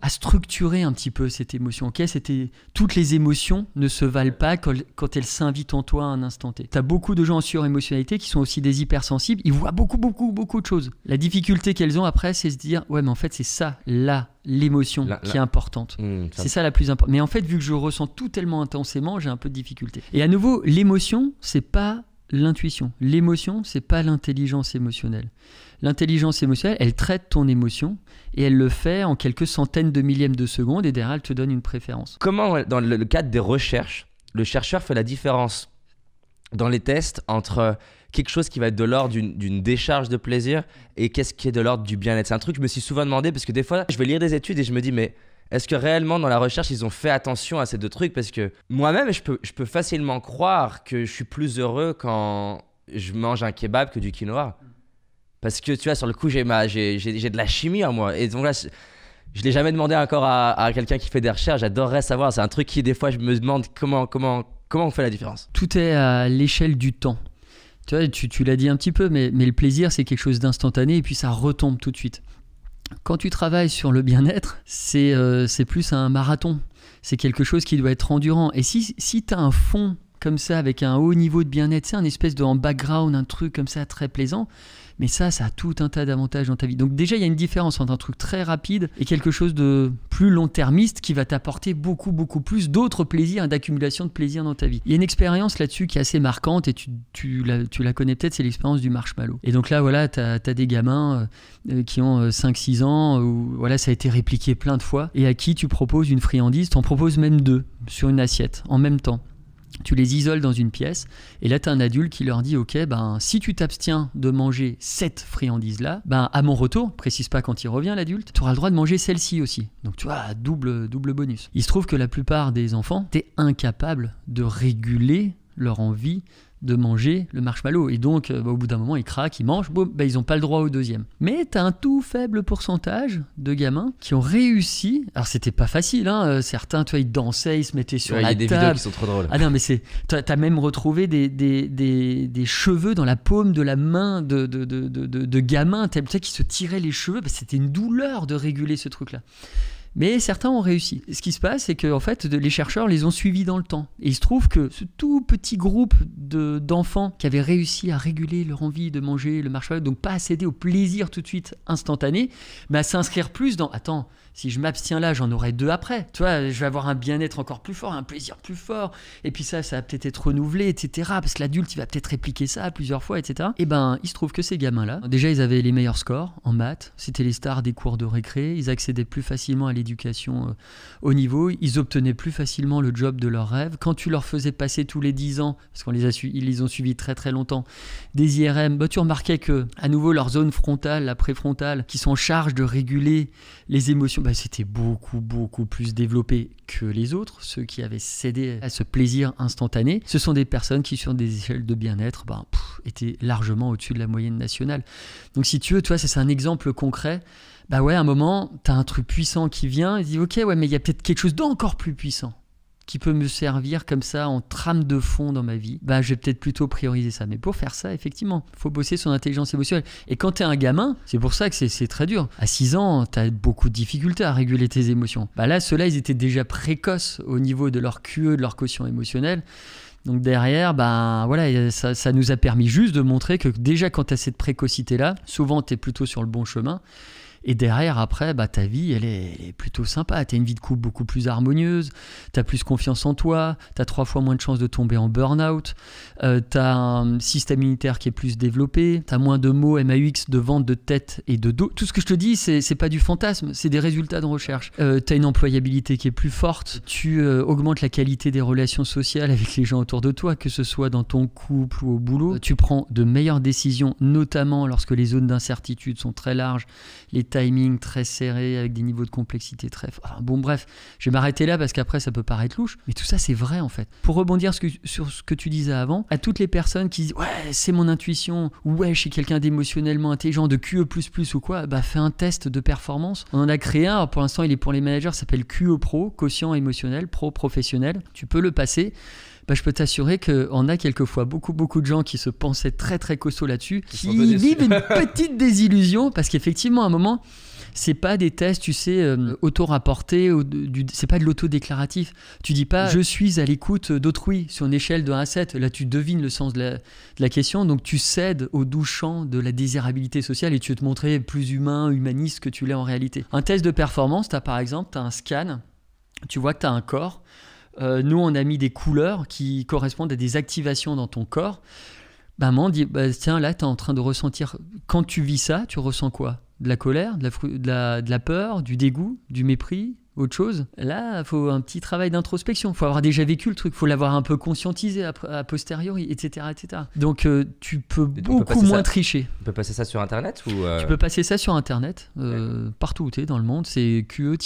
à structurer un petit peu cette émotion. Ok, toutes les émotions ne se valent pas quand elles s'invitent en toi à un instant T. Tu as beaucoup de gens en surémotionnalité qui sont aussi des hypersensibles. Ils voient beaucoup de choses. La difficulté qu'elles ont après, c'est se dire ouais, mais en fait, c'est ça, là, l'émotion qui est importante. C'est ça la plus importante. Mais en fait, vu que je ressens tout tellement intensément, j'ai un peu de difficulté. Et à nouveau, l'émotion, c'est pas l'intuition. L'émotion, c'est pas l'intelligence émotionnelle. L'intelligence émotionnelle, elle traite ton émotion et elle le fait en quelques centaines de millièmes de secondes et derrière, elle te donne une préférence. Comment, dans le cadre des recherches, le chercheur fait la différence dans les tests entre quelque chose qui va être de l'ordre d'une décharge de plaisir et qu'est-ce qui est de l'ordre du bien-être? C'est un truc que je me suis souvent demandé parce que des fois, je vais lire des études et je me dis mais est-ce que réellement dans la recherche, ils ont fait attention à ces deux trucs? Parce que moi-même, je peux facilement croire que je suis plus heureux quand je mange un kebab que du quinoa. Parce que tu vois, sur le coup, j'ai de la chimie en moi. Et donc là, je ne l'ai jamais demandé encore à quelqu'un qui fait des recherches. J'adorerais savoir. C'est un truc qui, des fois, je me demande comment on fait la différence. Tout est à l'échelle du temps. Tu vois, tu l'as dit un petit peu, mais le plaisir, c'est quelque chose d'instantané et puis ça retombe tout de suite. Quand tu travailles sur le bien-être, c'est plus un marathon. C'est quelque chose qui doit être endurant. Et si tu as un fond comme ça, avec un haut niveau de bien-être, c'est un espèce de en background, un truc comme ça très plaisant, mais ça a tout un tas d'avantages dans ta vie. Donc déjà, il y a une différence entre un truc très rapide et quelque chose de plus long-termiste qui va t'apporter beaucoup plus d'autres plaisirs et d'accumulation de plaisirs dans ta vie. Il y a une expérience là-dessus qui est assez marquante et tu la connais peut-être, c'est l'expérience du marshmallow. Et donc là, voilà, tu as des gamins qui ont 5-6 ans, où voilà, ça a été répliqué plein de fois, et à qui tu proposes une friandise, tu en proposes même 2 sur une assiette en même temps. Tu les isoles dans une pièce et là tu as un adulte qui leur dit ok, si tu t'abstiens de manger cette friandise là, à mon retour, précise pas quand il revient l'adulte, tu auras le droit de manger celle-ci aussi. Donc tu vois, double bonus. Il se trouve que la plupart des enfants étaient incapables de réguler leur envie de manger le marshmallow. Et donc, au bout d'un moment, ils craquent, ils mangent, ils n'ont pas le droit au deuxième. Mais tu as un tout faible pourcentage de gamins qui ont réussi. Alors, c'était pas facile, hein. Certains, tu vois, ils dansaient, ils se mettaient sur la table. Il y a des vidéos qui sont trop drôles. Ah non, mais tu as même retrouvé des cheveux dans la paume de la main de gamins, tu sais, qui se tiraient les cheveux. C'était une douleur de réguler ce truc-là. Mais certains ont réussi. Ce qui se passe, c'est que en fait, les chercheurs les ont suivis dans le temps. Et il se trouve que ce tout petit groupe d'enfants qui avaient réussi à réguler leur envie de manger le marshmallow, donc pas à céder au plaisir tout de suite instantané, mais à s'inscrire plus dans « Attends, si je m'abstiens là, j'en aurai 2 après. Tu vois, je vais avoir un bien-être encore plus fort, un plaisir plus fort. Et puis ça va peut-être être renouvelé, etc. Parce que l'adulte, il va peut-être répliquer ça plusieurs fois, etc. » Et il se trouve que ces gamins-là, déjà, ils avaient les meilleurs scores en maths. C'était les stars des cours de récré. Ils accédaient plus facilement à l'éducation haut niveau. Ils obtenaient plus facilement le job de leur rêve. Quand tu leur faisais passer tous les 10 ans, parce ils les ont suivis très très longtemps, des IRM, tu remarquais que, à nouveau, leur zone frontale, la préfrontale, qui sont en charge de réguler les émotions, c'était beaucoup plus développé que les autres, ceux qui avaient cédé à ce plaisir instantané. Ce sont des personnes qui, sur des échelles de bien-être, étaient largement au-dessus de la moyenne nationale. Donc si tu veux, toi, c'est un exemple concret. À un moment, tu as un truc puissant qui vient et tu dis ok, mais il y a peut-être quelque chose d'encore plus puissant qui peut me servir comme ça en trame de fond dans ma vie. Je vais peut-être plutôt prioriser ça. Mais pour faire ça, effectivement, il faut bosser son intelligence émotionnelle. Et quand tu es un gamin, c'est pour ça que c'est très dur. À 6 ans, tu as beaucoup de difficultés à réguler tes émotions. Là, ceux-là, ils étaient déjà précoces au niveau de leur QE, de leur quotient émotionnel. Donc derrière, ça nous a permis juste de montrer que déjà quand tu as cette précocité-là, souvent tu es plutôt sur le bon chemin. Et derrière, après, ta vie, elle est plutôt sympa. Tu as une vie de couple beaucoup plus harmonieuse, tu as plus confiance en toi, tu as 3 fois moins de chances de tomber en burn-out, tu as un système immunitaire qui est plus développé, tu as moins de maux MAUX, de ventre, de tête et de dos. Tout ce que je te dis, c'est pas du fantasme, c'est des résultats de recherche. Tu as une employabilité qui est plus forte, tu augmentes la qualité des relations sociales avec les gens autour de toi, que ce soit dans ton couple ou au boulot. Tu prends de meilleures décisions, notamment lorsque les zones d'incertitude sont très larges, les timings très serrés avec des niveaux de complexité très forts. Bref, je vais m'arrêter là parce qu'après ça peut paraître louche, mais tout ça c'est vrai en fait. Pour rebondir sur ce que tu disais avant, à toutes les personnes qui disent ouais c'est mon intuition, ou ouais je suis quelqu'un d'émotionnellement intelligent, de QE++ ou quoi, fais un test de performance. On en a créé un, alors pour l'instant il est pour les managers, ça s'appelle QE Pro, quotient émotionnel, pro professionnel. Tu peux le passer. Je peux t'assurer qu'on a quelquefois beaucoup de gens qui se pensaient très très costauds là-dessus, qui vivent une petite désillusion parce qu'effectivement à un moment c'est pas des tests, tu sais, auto-rapportés, c'est pas de l'auto-déclaratif. Tu dis pas « je suis à l'écoute d'autrui » sur une échelle de 1 à 7. Là, tu devines le sens de la question, donc tu cèdes au doux chant de la désirabilité sociale et tu veux te montrer plus humain, humaniste que tu l'es en réalité. Un test de performance, par exemple, tu as un scan, tu vois que tu as un corps. Nous, on a mis des couleurs qui correspondent à des activations dans ton corps. Maman dit, tiens, là, tu es en train de ressentir... Quand tu vis ça, tu ressens quoi? De la colère, de la peur, du dégoût, du mépris, autre chose? Là, il faut un petit travail d'introspection. Il faut avoir déjà vécu le truc. Il faut l'avoir un peu conscientisé a posteriori, etc. etc. Donc, tu peux beaucoup moins tricher. Tu peux passer ça sur Internet ou Tu peux passer ça sur Internet, partout où tu es dans le monde. C'est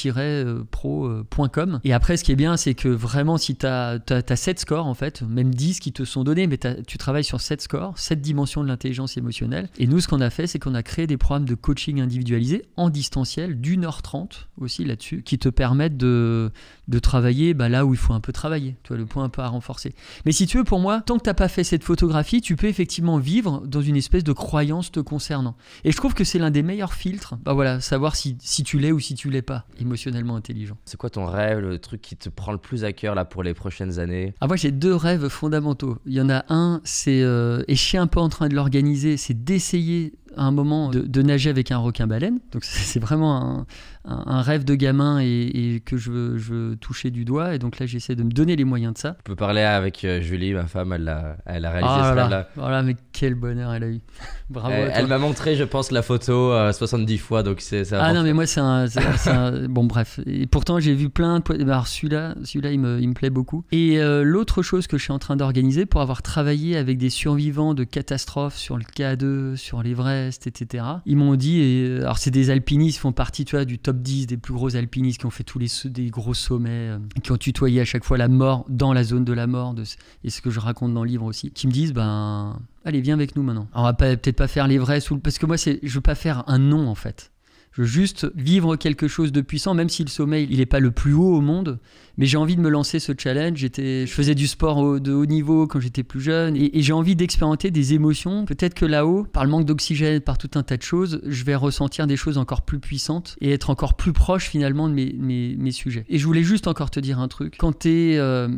QE-pro.com. Et après, ce qui est bien, c'est que vraiment, si tu as 7 scores, en fait, même 10 qui te sont donnés, mais tu travailles sur 7 scores, 7 dimensions de l'intelligence émotionnelle. Et nous, ce qu'on a fait, c'est qu'on a créé des programmes de coaching individualisé en distanciel d'1h30 aussi là-dessus, qui te permettent de travailler là où il faut un peu travailler, tu vois, le point un peu à renforcer. Mais si tu veux, pour moi, tant que tu n'as pas fait cette photographie, tu peux effectivement vivre dans une espèce de croyance te concernant. Et je trouve que c'est l'un des meilleurs filtres, savoir si tu l'es ou si tu l'es pas, émotionnellement intelligent. C'est quoi ton rêve, le truc qui te prend le plus à cœur là pour les prochaines années? Moi, j'ai 2 rêves fondamentaux. Il y en a un, c'est, et je suis un peu en train de l'organiser, c'est d'essayer à un moment de nager avec un requin-baleine. Donc c'est vraiment un rêve de gamin et que je veux toucher du doigt. Et donc là, j'essaie de me donner les moyens de ça. Tu peux parler avec Julie, ma femme, elle a réalisé ce rêve-là. Voilà, mais quel bonheur elle a eu. Bravo à toi. Elle m'a montré, je pense, la photo 70 fois. Donc c'est non, mais moi, c'est un... Bon, bref. Et pourtant, j'ai vu plein de... Alors celui-là il me plaît beaucoup. Et l'autre chose que je suis en train d'organiser, pour avoir travaillé avec des survivants de catastrophes sur le K2, sur l'Everest, etc. Ils m'ont dit, alors c'est des alpinistes, ils font partie, tu vois, du top 10 des plus gros alpinistes qui ont fait des gros sommets, qui ont tutoyé à chaque fois la mort dans la zone de la mort, et ce que je raconte dans le livre aussi, qui me disent, allez, viens avec nous maintenant. Alors, on va peut-être pas faire l'Everest, parce que moi, je veux pas faire un nom, en fait. Je veux juste vivre quelque chose de puissant, même si le sommet, il n'est pas le plus haut au monde. Mais j'ai envie de me lancer ce challenge. Je faisais du sport de haut niveau quand j'étais plus jeune. Et j'ai envie d'expérimenter des émotions. Peut-être que là-haut, par le manque d'oxygène, par tout un tas de choses, je vais ressentir des choses encore plus puissantes et être encore plus proche finalement de mes sujets. Et je voulais juste encore te dire un truc. Quand tu es...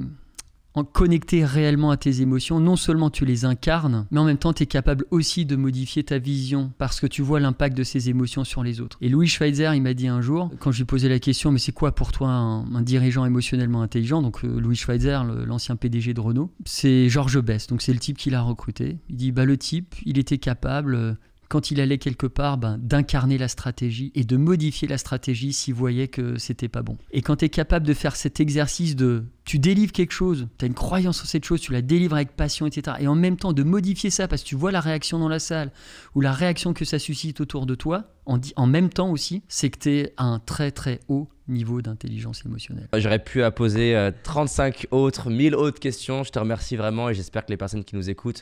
connecté réellement à tes émotions, non seulement tu les incarnes, mais en même temps tu es capable aussi de modifier ta vision parce que tu vois l'impact de ces émotions sur les autres. Et Louis Schweitzer, il m'a dit un jour, quand je lui posais la question, mais c'est quoi pour toi un dirigeant émotionnellement intelligent? Donc Louis Schweitzer, l'ancien PDG de Renault, c'est Georges Best, donc c'est le type qui l'a recruté. Il dit, le type, il était capable... quand il allait quelque part, d'incarner la stratégie et de modifier la stratégie s'il voyait que c'était pas bon. Et quand tu es capable de faire cet exercice tu délivres quelque chose, tu as une croyance sur cette chose, tu la délivres avec passion, etc. Et en même temps de modifier ça parce que tu vois la réaction dans la salle ou la réaction que ça suscite autour de toi, en même temps aussi, c'est que tu es à un très très haut niveau d'intelligence émotionnelle. J'aurais pu poser 35 autres, 1000 autres questions. Je te remercie vraiment et j'espère que les personnes qui nous écoutent,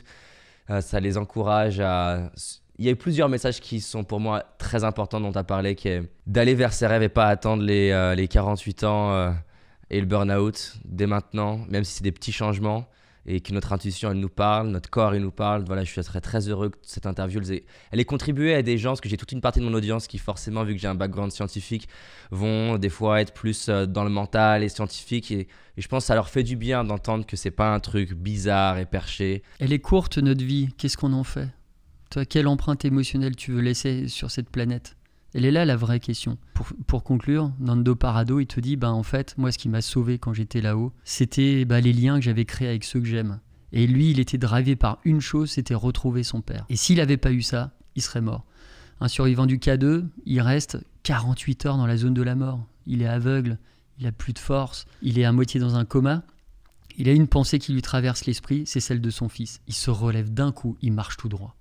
ça les encourage à... Il y a eu plusieurs messages qui sont pour moi très importants dont tu as parlé, qui est d'aller vers ses rêves et pas attendre les 48 ans et le burn-out dès maintenant, même si c'est des petits changements et que notre intuition, elle nous parle, notre corps, il nous parle. Voilà, je suis très heureux que cette interview, elle ait contribué à des gens, parce que j'ai toute une partie de mon audience qui forcément, vu que j'ai un background scientifique, vont des fois être plus dans le mental et scientifique. Et je pense que ça leur fait du bien d'entendre que c'est pas un truc bizarre et perché. Elle est courte, notre vie. Qu'est-ce qu'on en fait ? Toi, quelle empreinte émotionnelle tu veux laisser sur cette planète? Elle est là la vraie question. Pour conclure, Nando Parado, il te dit, en fait, moi ce qui m'a sauvé quand j'étais là-haut, c'était les liens que j'avais créés avec ceux que j'aime. Et lui, il était drivé par une chose, c'était retrouver son père. Et s'il n'avait pas eu ça, il serait mort. Un survivant du K2, il reste 48 heures dans la zone de la mort. Il est aveugle, il a plus de force, il est à moitié dans un coma. Il a une pensée qui lui traverse l'esprit, c'est celle de son fils. Il se relève d'un coup, il marche tout droit.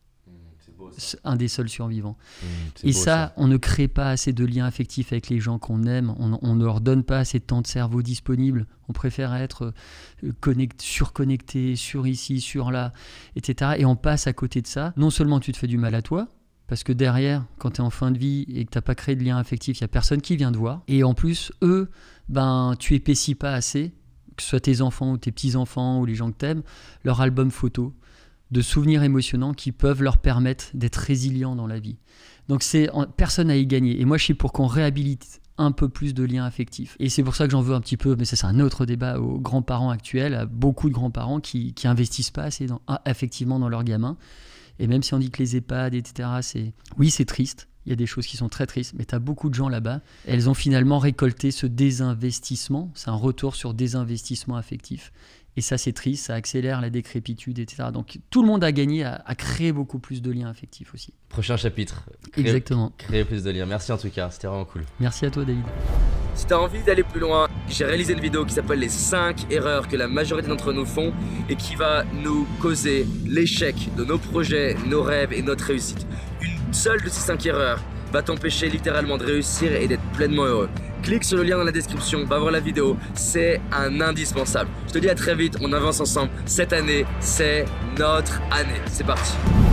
Un des seuls survivants. Et ça, on ne crée pas assez de liens affectifs avec les gens qu'on aime, on ne leur donne pas assez de temps de cerveau disponible, on préfère être surconnecté, sur ici, sur là, etc. Et on passe à côté de ça. Non seulement tu te fais du mal à toi, parce que derrière, quand tu es en fin de vie et que tu n'as pas créé de lien affectif, il n'y a personne qui vient te voir. Et en plus, eux, tu épaissis pas assez, que ce soit tes enfants ou tes petits-enfants ou les gens que tu aimes, leur album photo, de souvenirs émotionnants qui peuvent leur permettre d'être résilients dans la vie. Donc personne n'a y gagné. Et moi, je suis pour qu'on réhabilite un peu plus de liens affectifs. Et c'est pour ça que j'en veux un petit peu, mais ça c'est un autre débat, aux grands-parents actuels, à beaucoup de grands-parents qui investissent pas assez affectivement dans leurs gamins. Et même si on dit que les EHPAD, etc., oui, c'est triste. Il y a des choses qui sont très tristes, mais tu as beaucoup de gens là-bas. Elles ont finalement récolté ce désinvestissement. C'est un retour sur désinvestissement affectif. Et ça, c'est triste, ça accélère la décrépitude, etc. Donc tout le monde a gagné à créer beaucoup plus de liens affectifs aussi. Prochain chapitre. Exactement. Créer plus de liens. Merci en tout cas, c'était vraiment cool. Merci à toi, David. Si tu as envie d'aller plus loin, j'ai réalisé une vidéo qui s'appelle les 5 erreurs que la majorité d'entre nous font et qui va nous causer l'échec de nos projets, nos rêves et notre réussite. Une seule de ces 5 erreurs va t'empêcher littéralement de réussir et d'être pleinement heureux. Clique sur le lien dans la description, va voir la vidéo, c'est un indispensable. Je te dis à très vite, on avance ensemble. Cette année, c'est notre année. C'est parti.